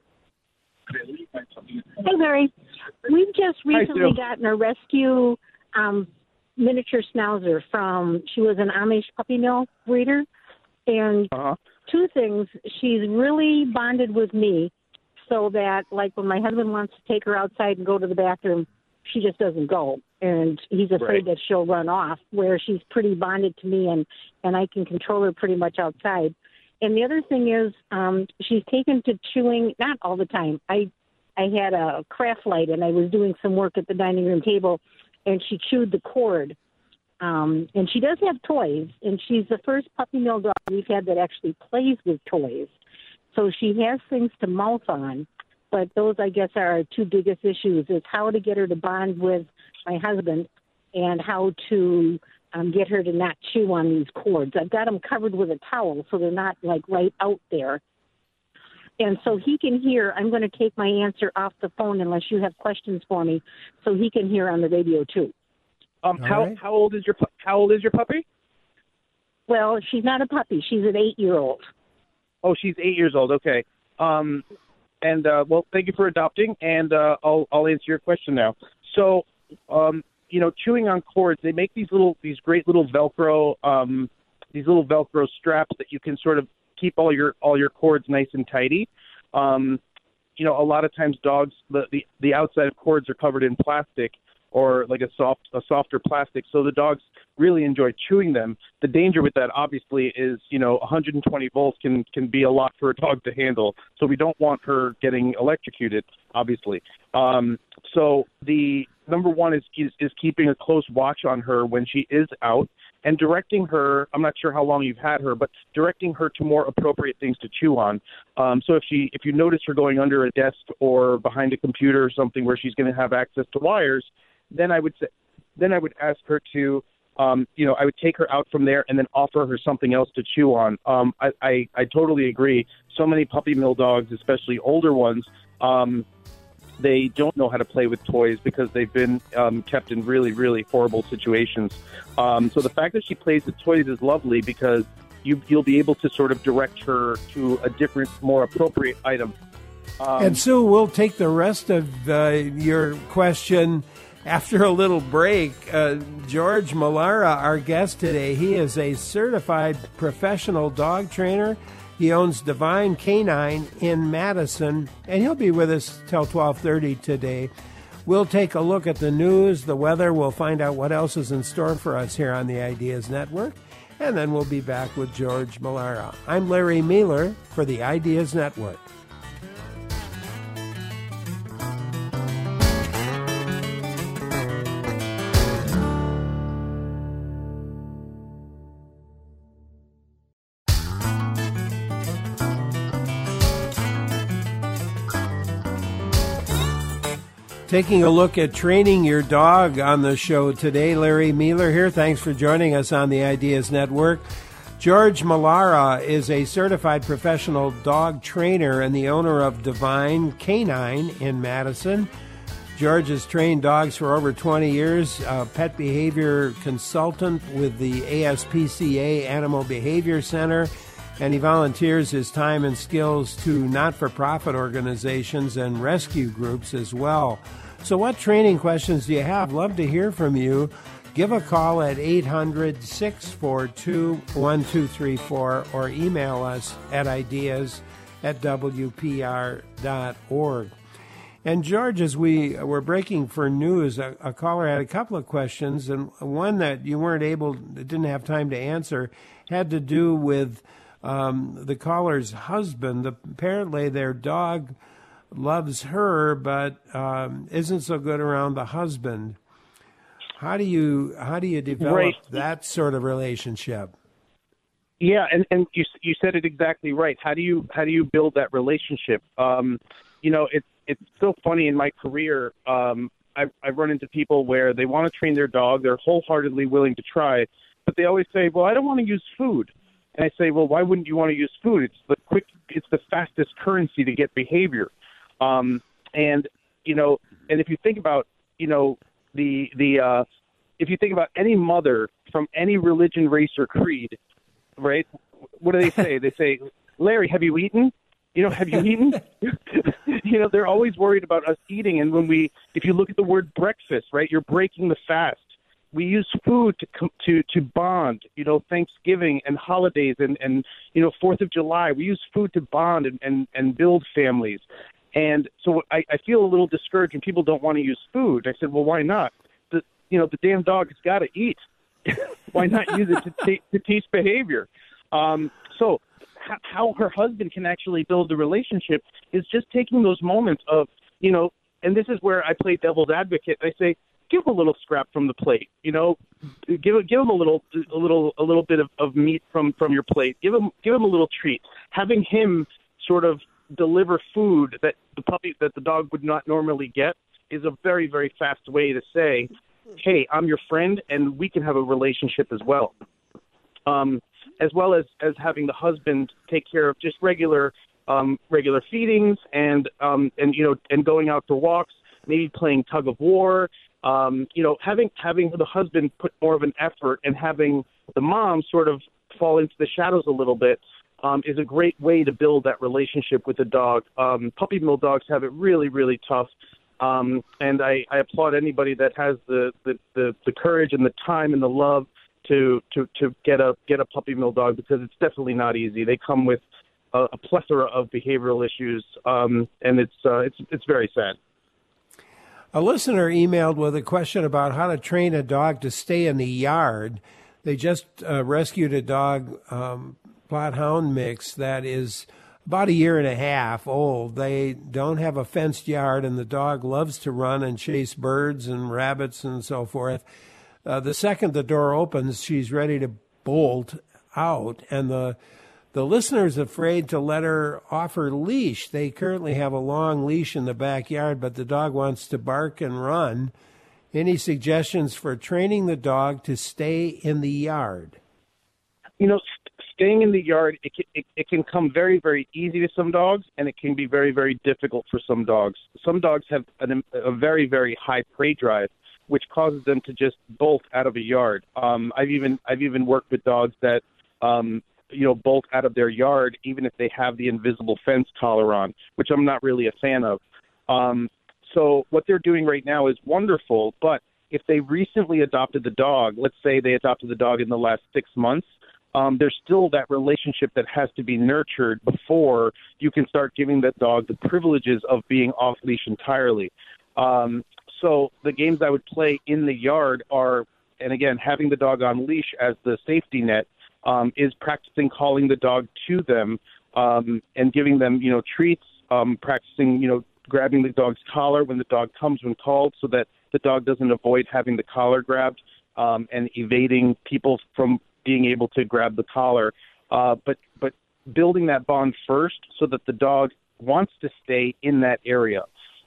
Hey, Larry. We've just recently gotten a rescue miniature schnauzer she was an Amish puppy mill breeder. And two things, she's really bonded with me so that, like, when my husband wants to take her outside and go to the bathroom, she just doesn't go. And he's afraid that she'll run off, where she's pretty bonded to me and I can control her pretty much outside. And the other thing is she's taken to chewing, not all the time. I had a craft light and I was doing some work at the dining room table and she chewed the cord. And she does have toys, and she's the first puppy mill dog we've had that actually plays with toys. So she has things to mouth on, but those, I guess, are our two biggest issues, is how to get her to bond with my husband and how to get her to not chew on these cords. I've got them covered with a towel so they're not, like, right out there. And so he can hear. I'm going to take my answer off the phone unless you have questions for me, so he can hear on the radio, too.
How old is your puppy?
Well, she's not a puppy. She's an 8-year-old.
Oh, she's 8 years old. Okay. Well, thank you for adopting, and I'll answer your question now. So, chewing on cords, they make these great little Velcro straps that you can sort of keep all your cords nice and tidy. A lot of times dogs, the outside of cords are covered in plastic or like a softer plastic. So the dogs really enjoy chewing them. The danger with that, obviously, is 120 volts can be a lot for a dog to handle. So we don't want her getting electrocuted, obviously. So the number one is keeping a close watch on her when she is out and directing her. I'm not sure how long you've had her, but directing her to more appropriate things to chew on. So if you notice her going under a desk or behind a computer or something where she's going to have access to wires, then I would ask her to, I would take her out from there and then offer her something else to chew on. I totally agree. So many puppy mill dogs, especially older ones, they don't know how to play with toys because they've been kept in really, really horrible situations. So the fact that she plays with toys is lovely because you'll be able to sort of direct her to a different, more appropriate item.
And Sue, we'll take the rest of your question after a little break. George Malara, our guest today, he is a certified professional dog trainer. He owns Divine Canine in Madison, and he'll be with us till 12:30 today. We'll take a look at the news, the weather. We'll find out what else is in store for us here on the Ideas Network, and then we'll be back with George Malara. I'm Larry Mealer for the Ideas Network. Taking a look at training your dog on the show today. Larry Mealer here. Thanks for joining us on the Ideas Network. George Malara is a certified professional dog trainer and the owner of Divine Canine in Madison. George has trained dogs for over 20 years, a pet behavior consultant with the ASPCA Animal Behavior Center, and he volunteers his time and skills to not-for-profit organizations and rescue groups as well. So what training questions do you have? Love to hear from you. Give a call at 800-642-1234 or email us at ideas@wpr.org. And George, as we were breaking for news, a caller had a couple of questions, and one that you didn't have time to answer had to do with the caller's husband. Apparently their dog loves her, but isn't so good around the husband. How do you develop that sort of relationship?
Yeah, and you said it exactly right. How do you build that relationship? It's so funny in my career. I've run into people where they want to train their dog, they're wholeheartedly willing to try, but they always say, "Well, I don't want to use food." And I say, well, why wouldn't you want to use food? It's the fastest currency to get behavior. And if you think about, if you think about any mother from any religion, race, or creed, right? What do they say? They say, Larry, have you eaten? Have you eaten? They're always worried about us eating. And if you look at the word breakfast, right, you're breaking the fast. We use food to bond, Thanksgiving and holidays and 4th of July. We use food to bond and build families. And so I feel a little discouraged when people don't want to use food. I said, well, why not? The damn dog has got to eat. Why not use it to teach behavior? So how her husband can actually build the relationship is just taking those moments of, and this is where I play devil's advocate. I say, give him a little scrap from the plate, give him a little bit of meat from your plate. Give him a little treat. Having him sort of deliver food that the dog would not normally get is a very, very fast way to say, hey, I'm your friend and we can have a relationship as well. As well as having the husband take care of just regular feedings and going out for walks, maybe playing tug of war. Having the husband put more of an effort and having the mom sort of fall into the shadows a little bit is a great way to build that relationship with the dog. Puppy mill dogs have it really, really tough. And I applaud anybody that has the courage and the time and the love to get a puppy mill dog, because it's definitely not easy. They come with a plethora of behavioral issues, and it's very sad.
A listener emailed with a question about how to train a dog to stay in the yard. They just rescued a dog, Plot Hound mix, that is about 1.5 years old. They don't have a fenced yard, and the dog loves to run and chase birds and rabbits and so forth. The second the door opens, she's ready to bolt out, and the listener's afraid to let her off her leash. They currently have a long leash in the backyard, but the dog wants to bark and run. Any suggestions for training the dog to stay in the yard?
Staying in the yard, it can come very, very easy to some dogs, and it can be very, very difficult for some dogs. Some dogs have a very, very high prey drive, which causes them to just bolt out of a yard. I've even worked with dogs that bolt out of their yard even if they have the invisible fence collar on, which I'm not really a fan of. So what they're doing right now is wonderful, but if they recently adopted the dog, let's say they adopted the dog in the last 6 months, there's still that relationship that has to be nurtured before you can start giving that dog the privileges of being off leash entirely. So the games I would play in the yard are, and again, having the dog on leash as the safety net, is practicing calling the dog to them, and giving them, treats, practicing, grabbing the dog's collar when the dog comes when called so that the dog doesn't avoid having the collar grabbed, and evading people from being able to grab the collar. But building that bond first so that the dog wants to stay in that area.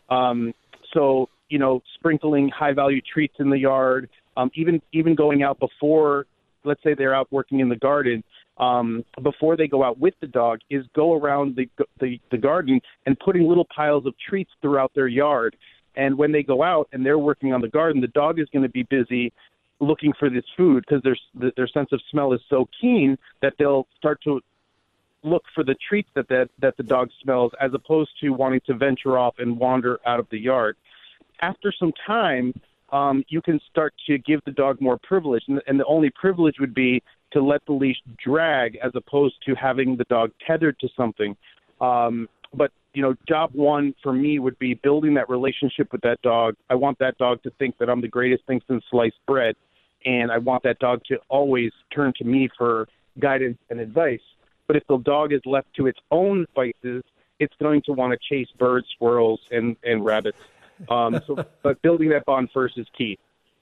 So, sprinkling high-value treats in the yard, even going out before, let's say they're out working in the garden, before they go out with the dog, is go around the garden and putting little piles of treats throughout their yard. And when they go out and they're working on the garden, the dog is going to be busy looking for this food because their sense of smell is so keen that they'll start to look for the treats that the dog smells, as opposed to wanting to venture off and wander out of the yard. After some time, you can start to give the dog more privilege, and the only privilege would be to let the leash drag as opposed to having the dog tethered to something. But, job one for me would be building that relationship with that dog. I want that dog to think that I'm the greatest thing since sliced bread, and I want that dog to always turn to me for guidance and advice. But if the dog is left to its own vices, it's going to want to chase birds, squirrels, and rabbits. But building that bond first is key.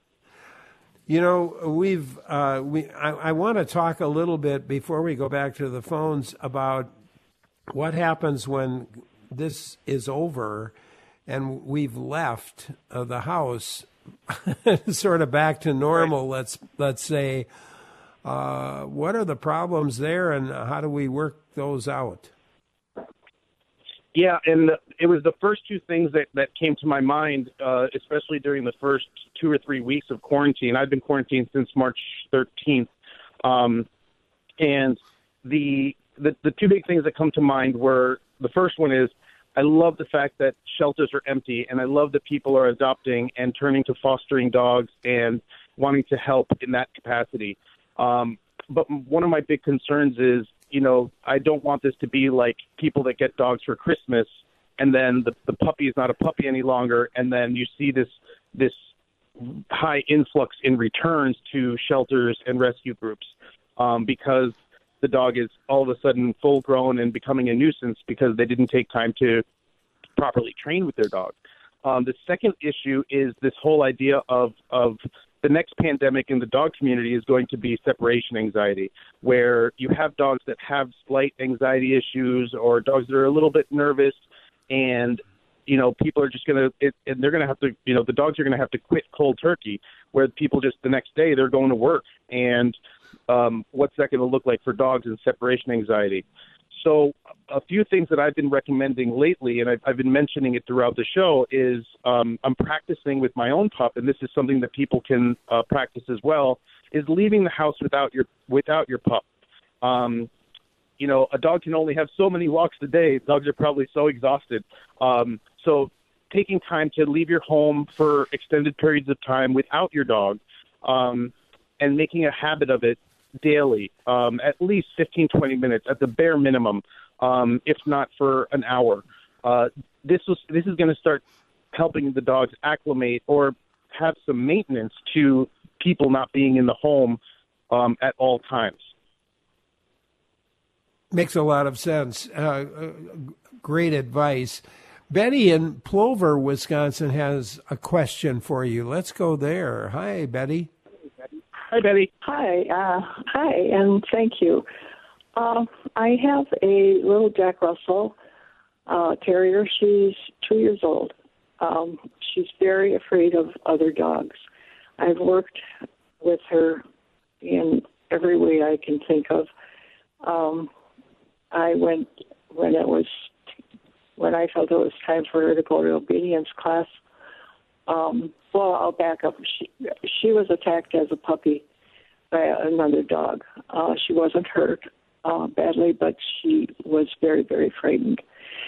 I want to talk a little bit before we go back to the phones about what happens when this is over and we've left the house sort of back to normal. Right. Let's say, what are the problems there, and how do we work those out?
Yeah, and it was the first two things that came to my mind, especially during the first 2 or 3 weeks of quarantine. I've been quarantined since March 13th. And the two big things that come to mind were, the first one is, I love the fact that shelters are empty, and I love that people are adopting and turning to fostering dogs and wanting to help in that capacity. But one of my big concerns is, I don't want this to be like people that get dogs for Christmas, and then the puppy is not a puppy any longer, and then you see this high influx in returns to shelters and rescue groups, because the dog is all of a sudden full grown and becoming a nuisance because they didn't take time to properly train with their dog. The second issue is this whole idea of the next pandemic in the dog community is going to be separation anxiety, where you have dogs that have slight anxiety issues or dogs that are a little bit nervous, and people are just going to, and they're going to have to, the dogs are going to have to quit cold turkey, where people just the next day they're going to work. And what's that going to look like for dogs in separation anxiety? So a few things that I've been recommending lately, and I've been mentioning it throughout the show, is I'm practicing with my own pup, and this is something that people can practice as well, is leaving the house without your pup. A dog can only have so many walks a day. Dogs are probably so exhausted. So taking time to leave your home for extended periods of time without your dog, and making a habit of it daily, at least 15, 20 minutes at the bare minimum, if not for an hour. This is going to start helping the dogs acclimate or have some maintenance to people not being in the home at all times.
Makes a lot of sense. Great advice. Betty in Plover, Wisconsin, has a question for you. Let's go there. Hi, Betty.
Hi, Betty.
Hi, and thank you. I have a little Jack Russell terrier. She's 2 years old. She's very afraid of other dogs. I've worked with her in every way I can think of. I went when I felt it was time for her to go to obedience class. Well, I'll back up. She was attacked as a puppy by another dog. She wasn't hurt badly, but she was very, very frightened.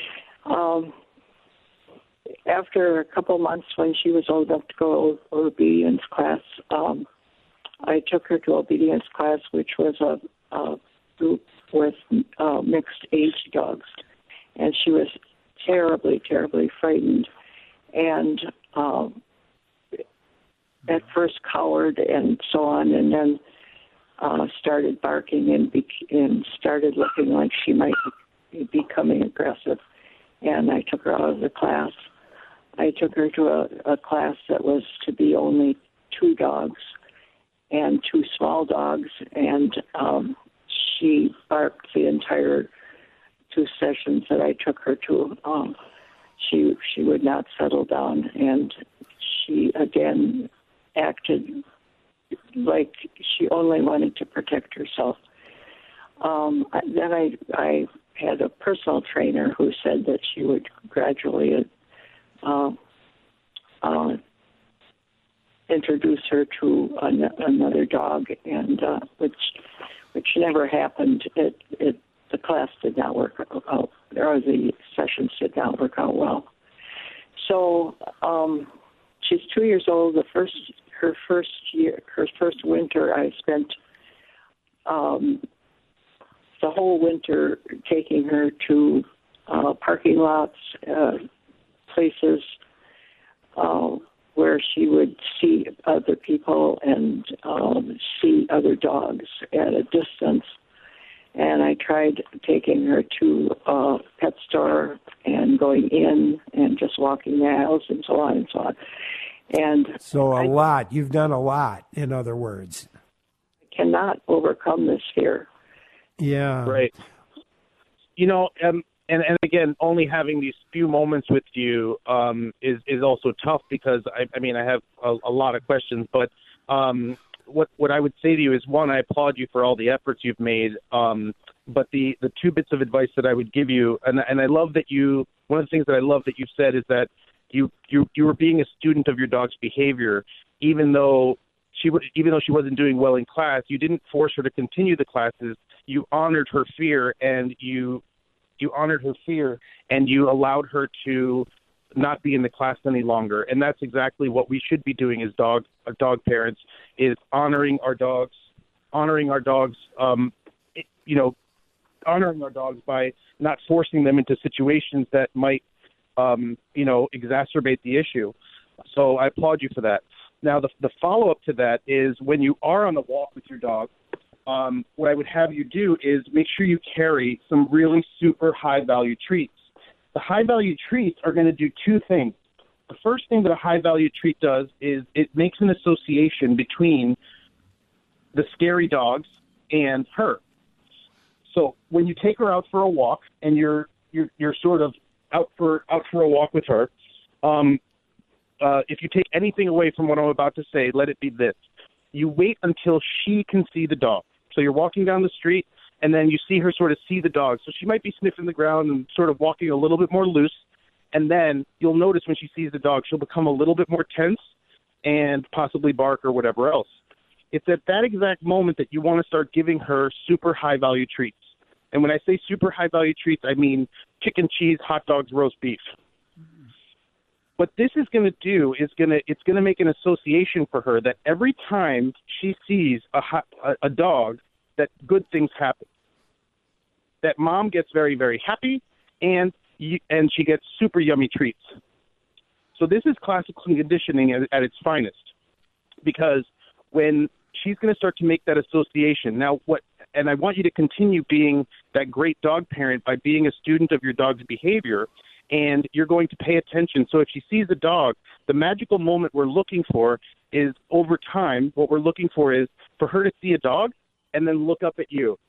After a couple months, when she was old enough to go to obedience class, I took her to obedience class, which was a group with mixed age dogs, and she was terribly, terribly frightened, and at first cowered and so on, and then started barking and started looking like she might be becoming aggressive. And I took her out of the class. I took her to a class that was to be only 2 dogs and 2 small dogs, and she barked the entire 2 sessions that I took her to. She would not settle down, and she again acted like she only wanted to protect herself. Then I had a personal trainer who said that she would gradually introduce her to another dog, and which never happened. The class did not work out, or the sessions did not work out well. So she's 2 years old. Her first winter, I spent the whole winter taking her to parking lots, places where she would see other people and see other dogs at a distance. And I tried taking her to a pet store and going in and just walking the aisles and so on and so on. And
so a lot. You've done a lot, in other words.
I cannot overcome this fear.
Yeah.
Right. You know, and again, only having these few moments with you is also tough because, I mean, I have a lot of questions, but what I would say to you is, one, I applaud you for all the efforts you've made, but the 2 bits of advice that I would give you, and I love that one of the things that I love that you said is that you were being a student of your dog's behavior, even though she wasn't doing well in class. You didn't force her to continue the classes. You honored her fear, and you allowed her to not be in the class any longer. And that's exactly what we should be doing as dog parents, is honoring our dogs by not forcing them into situations that might exacerbate the issue. So I applaud you for that. Now, the follow-up to that is when you are on the walk with your dog, what I would have you do is make sure you carry some really super high-value treats. The high-value treats are going to do 2 things. The first thing that a high-value treat does is it makes an association between the scary dogs and her. So when you take her out for a walk and you're sort of out for a walk with her, if you take anything away from what I'm about to say, let it be this. You wait until she can see the dog. So you're walking down the street, and then you see her sort of see the dog. So she might be sniffing the ground and sort of walking a little bit more loose. And then you'll notice when she sees the dog, she'll become a little bit more tense and possibly bark or whatever else. It's at that exact moment that you want to start giving her super high-value treats. And when I say super high-value treats, I mean chicken, cheese, hot dogs, roast beef. What this is going to do is it's going to make an association for her that every time she sees a dog, that good things happen. That mom gets very, very happy, and she gets super yummy treats. So this is classical conditioning at its finest, because when she's going to start to make that association. Now, and I want you to continue being that great dog parent by being a student of your dog's behavior, and you're going to pay attention. So if she sees a dog, the magical moment we're looking for is, over time, what we're looking for is for her to see a dog and then look up at you.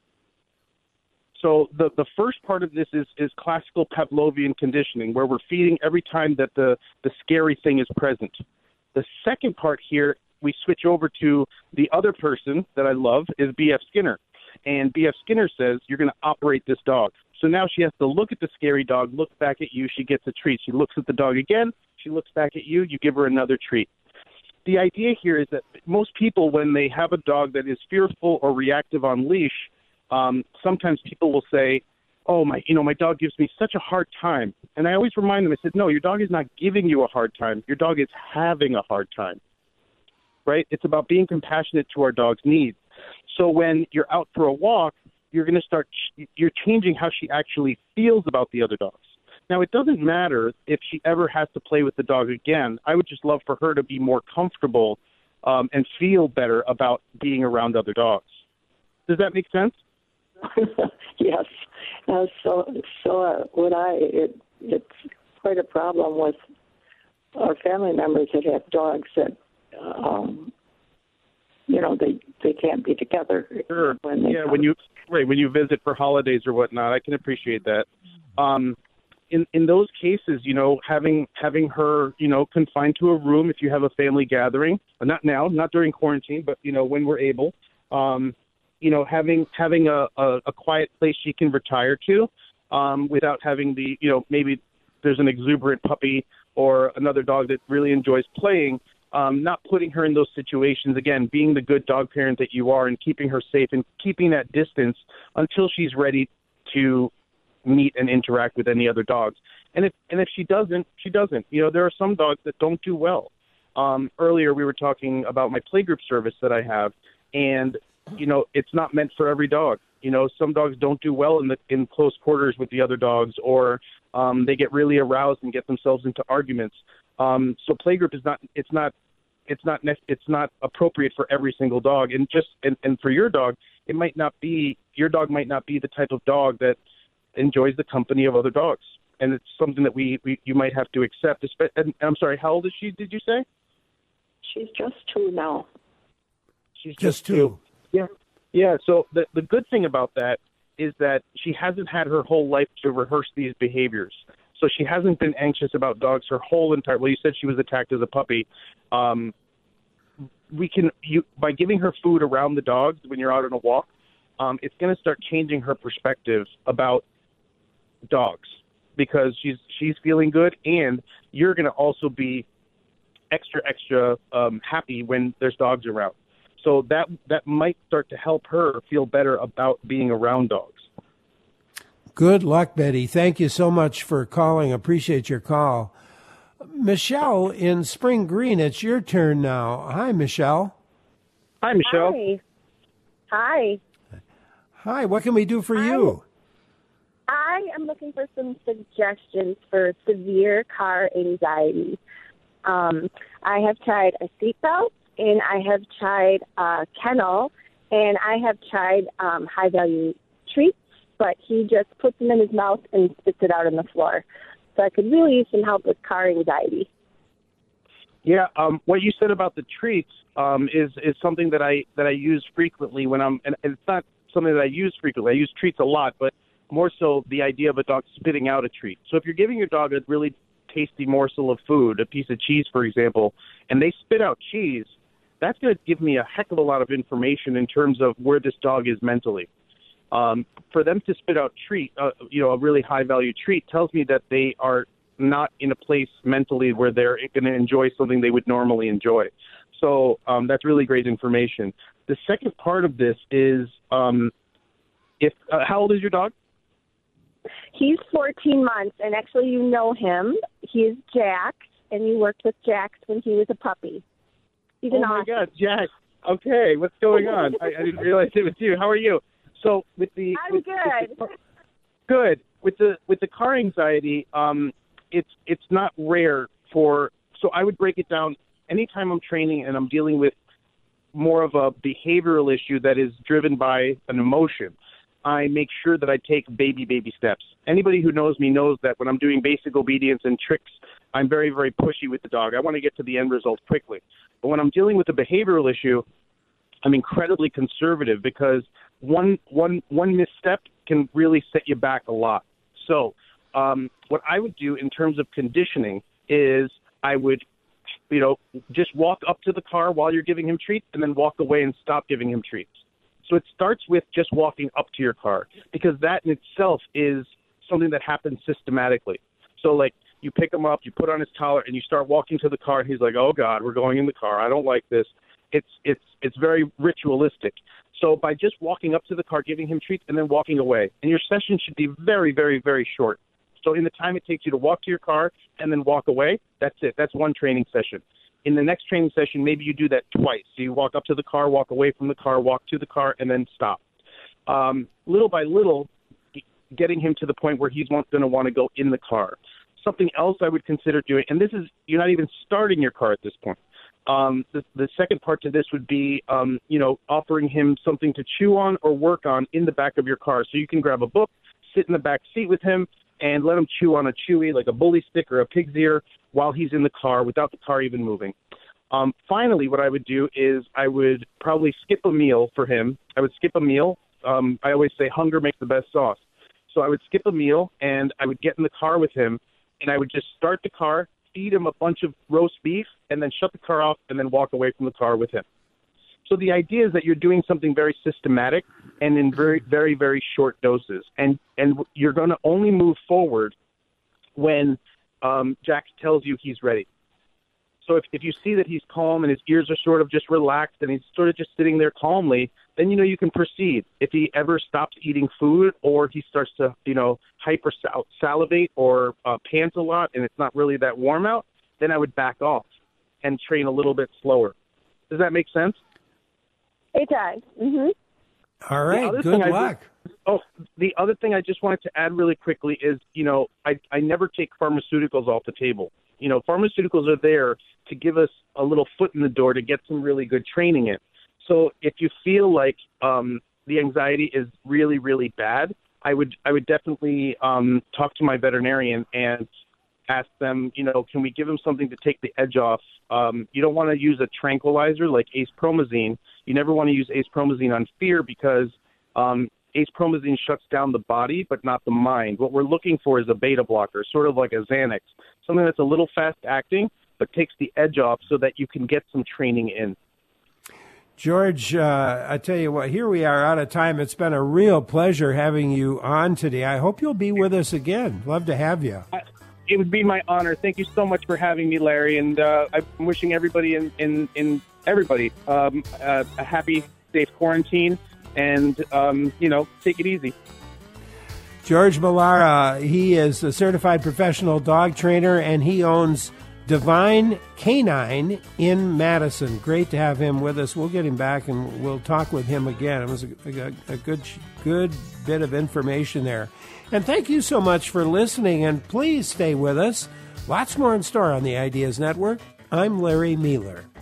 So the first part of this is classical Pavlovian conditioning, where we're feeding every time that the scary thing is present. The second part here, we switch over to the other person that I love, is B.F. Skinner. And B.F. Skinner says, you're going to operate this dog. So now she has to look at the scary dog, look back at you, she gets a treat. She looks at the dog again, she looks back at you, you give her another treat. The idea here is that most people, when they have a dog that is fearful or reactive on leash, sometimes people will say, oh, my dog gives me such a hard time. And I always remind them, I said, no, your dog is not giving you a hard time. Your dog is having a hard time, right? It's about being compassionate to our dog's needs. So when you're out for a walk, you're changing how she actually feels about the other dogs. Now, it doesn't matter if she ever has to play with the dog again. I would just love for her to be more comfortable and feel better about being around other dogs. Does that make sense?
Yes. It's quite a problem with our family members that have dogs that, they can't be together.
Sure. When you visit for holidays or whatnot, I can appreciate that. In those cases, having her, confined to a room if you have a family gathering, not now, not during quarantine, but when we're able. Having a quiet place she can retire to, without having maybe there's an exuberant puppy or another dog that really enjoys playing, not putting her in those situations, again, being the good dog parent that you are and keeping her safe and keeping that distance until she's ready to meet and interact with any other dogs. And if she doesn't, she doesn't. There are some dogs that don't do well. Earlier we were talking about my playgroup service that I have, and it's not meant for every dog. Some dogs don't do well in close quarters with the other dogs, or they get really aroused and get themselves into arguments. So playgroup it's not appropriate for every single dog. And for your dog, your dog might not be the type of dog that enjoys the company of other dogs. And it's something that you might have to accept. And I'm sorry, how old is she, did you say?
She's just 2 now.
She's just 2. Yeah. So the good thing about that is that she hasn't had her whole life to rehearse these behaviors. So she hasn't been anxious about dogs her whole entire. Well, you said she was attacked as a puppy. By giving her food around the dogs when you're out on a walk, it's going to start changing her perspective about dogs, because she's feeling good, and you're going to also be extra happy when there's dogs around. So that might start to help her feel better about being around dogs.
Good luck, Betty. Thank you so much for calling. Appreciate your call. Michelle in Spring Green, it's your turn now. Hi, Michelle.
Hi, Michelle.
Hi.
Hi, what can we do for you?
I am looking for some suggestions for severe car anxiety. I have tried a seatbelt, and I have tried a kennel, and I have tried high-value treats, but he just puts them in his mouth and spits it out on the floor. So I could really use some help with car anxiety.
Yeah, what you said about the treats is something that I use frequently when and it's not something that I use frequently. I use treats a lot, but more so the idea of a dog spitting out a treat. So if you're giving your dog a really tasty morsel of food, a piece of cheese, for example, and they spit out cheese, that's going to give me a heck of a lot of information in terms of where this dog is mentally. For them to spit out a really high-value treat tells me that they are not in a place mentally where they're going to enjoy something they would normally enjoy. So that's really great information. The second part of this is, how old is your dog?
He's 14 months, and actually you know him. He's Jax, and you worked with Jax when he was a puppy. He's an awesome.
Oh, my God, Jax. Okay, what's going on? I didn't realize it was you. How are you? So with the
I'm good.
Good. With the car anxiety, it's not rare So I would break it down anytime I'm training and I'm dealing with more of a behavioral issue that is driven by an emotion. I make sure that I take baby steps. Anybody who knows me knows that when I'm doing basic obedience and tricks, I'm very, very pushy with the dog. I want to get to the end result quickly. But when I'm dealing with a behavioral issue, I'm incredibly conservative because one misstep can really set you back a lot. So what I would do in terms of conditioning is I would, just walk up to the car while you're giving him treats and then walk away and stop giving him treats. So it starts with just walking up to your car because that in itself is something that happens systematically. So like you pick him up, you put on his collar, and you start walking to the car, and he's like, "Oh God, we're going in the car. I don't like this." It's very ritualistic. So by just walking up to the car, giving him treats, and then walking away, and your session should be very, very, very short. So in the time it takes you to walk to your car and then walk away, that's it. That's one training session. In the next training session, maybe you do that twice. So you walk up to the car, walk away from the car, walk to the car, and then stop. Little by little, getting him to the point where he's going to want to go in the car. Something else I would consider doing, and this is, you're not even starting your car at this point. The second part to this would be, offering him something to chew on or work on in the back of your car. So you can grab a book, sit in the back seat with him, and let him chew on a chewy, like a bully stick or a pig's ear, while he's in the car without the car even moving. Finally, what I would do is I would probably skip a meal for him. I would skip a meal. I always say hunger makes the best sauce. So I would skip a meal, and I would get in the car with him, and I would just start the car, feed him a bunch of roast beef, and then shut the car off, and then walk away from the car with him. So the idea is that you're doing something very systematic and in very, very, very short doses. And you're going to only move forward when Jack tells you he's ready. So if you see that he's calm and his ears are sort of just relaxed and he's sort of just sitting there calmly, then, you can proceed. If he ever stops eating food or he starts to, hyper salivate or pant a lot and it's not really that warm out, then I would back off and train a little bit slower. Does that make sense?
It does. Mm-hmm.
All right. Good luck.
The other thing I just wanted to add really quickly is, I never take pharmaceuticals off the table. Pharmaceuticals are there to give us a little foot in the door to get some really good training in. So if you feel like the anxiety is really, really bad, I would definitely talk to my veterinarian and ask them, can we give him something to take the edge off? You don't want to use a tranquilizer like acepromazine. You never want to use acepromazine on fear because acepromazine shuts down the body but not the mind. What we're looking for is a beta blocker, sort of like a Xanax, something that's a little fast-acting but takes the edge off so that you can get some training in.
George, I tell you what, here we are out of time. It's been a real pleasure having you on today. I hope you'll be with us again. Love to have you.
It would be my honor. Thank you so much for having me, Larry. And I'm wishing everybody in everybody a happy, safe quarantine. And, take it easy.
George Millara, he is a certified professional dog trainer, and he owns Divine Canine in Madison. Great to have him with us. We'll get him back, and we'll talk with him again. It was a good bit of information there. And thank you so much for listening, and please stay with us. Lots more in store on the Ideas Network. I'm Larry Mealer.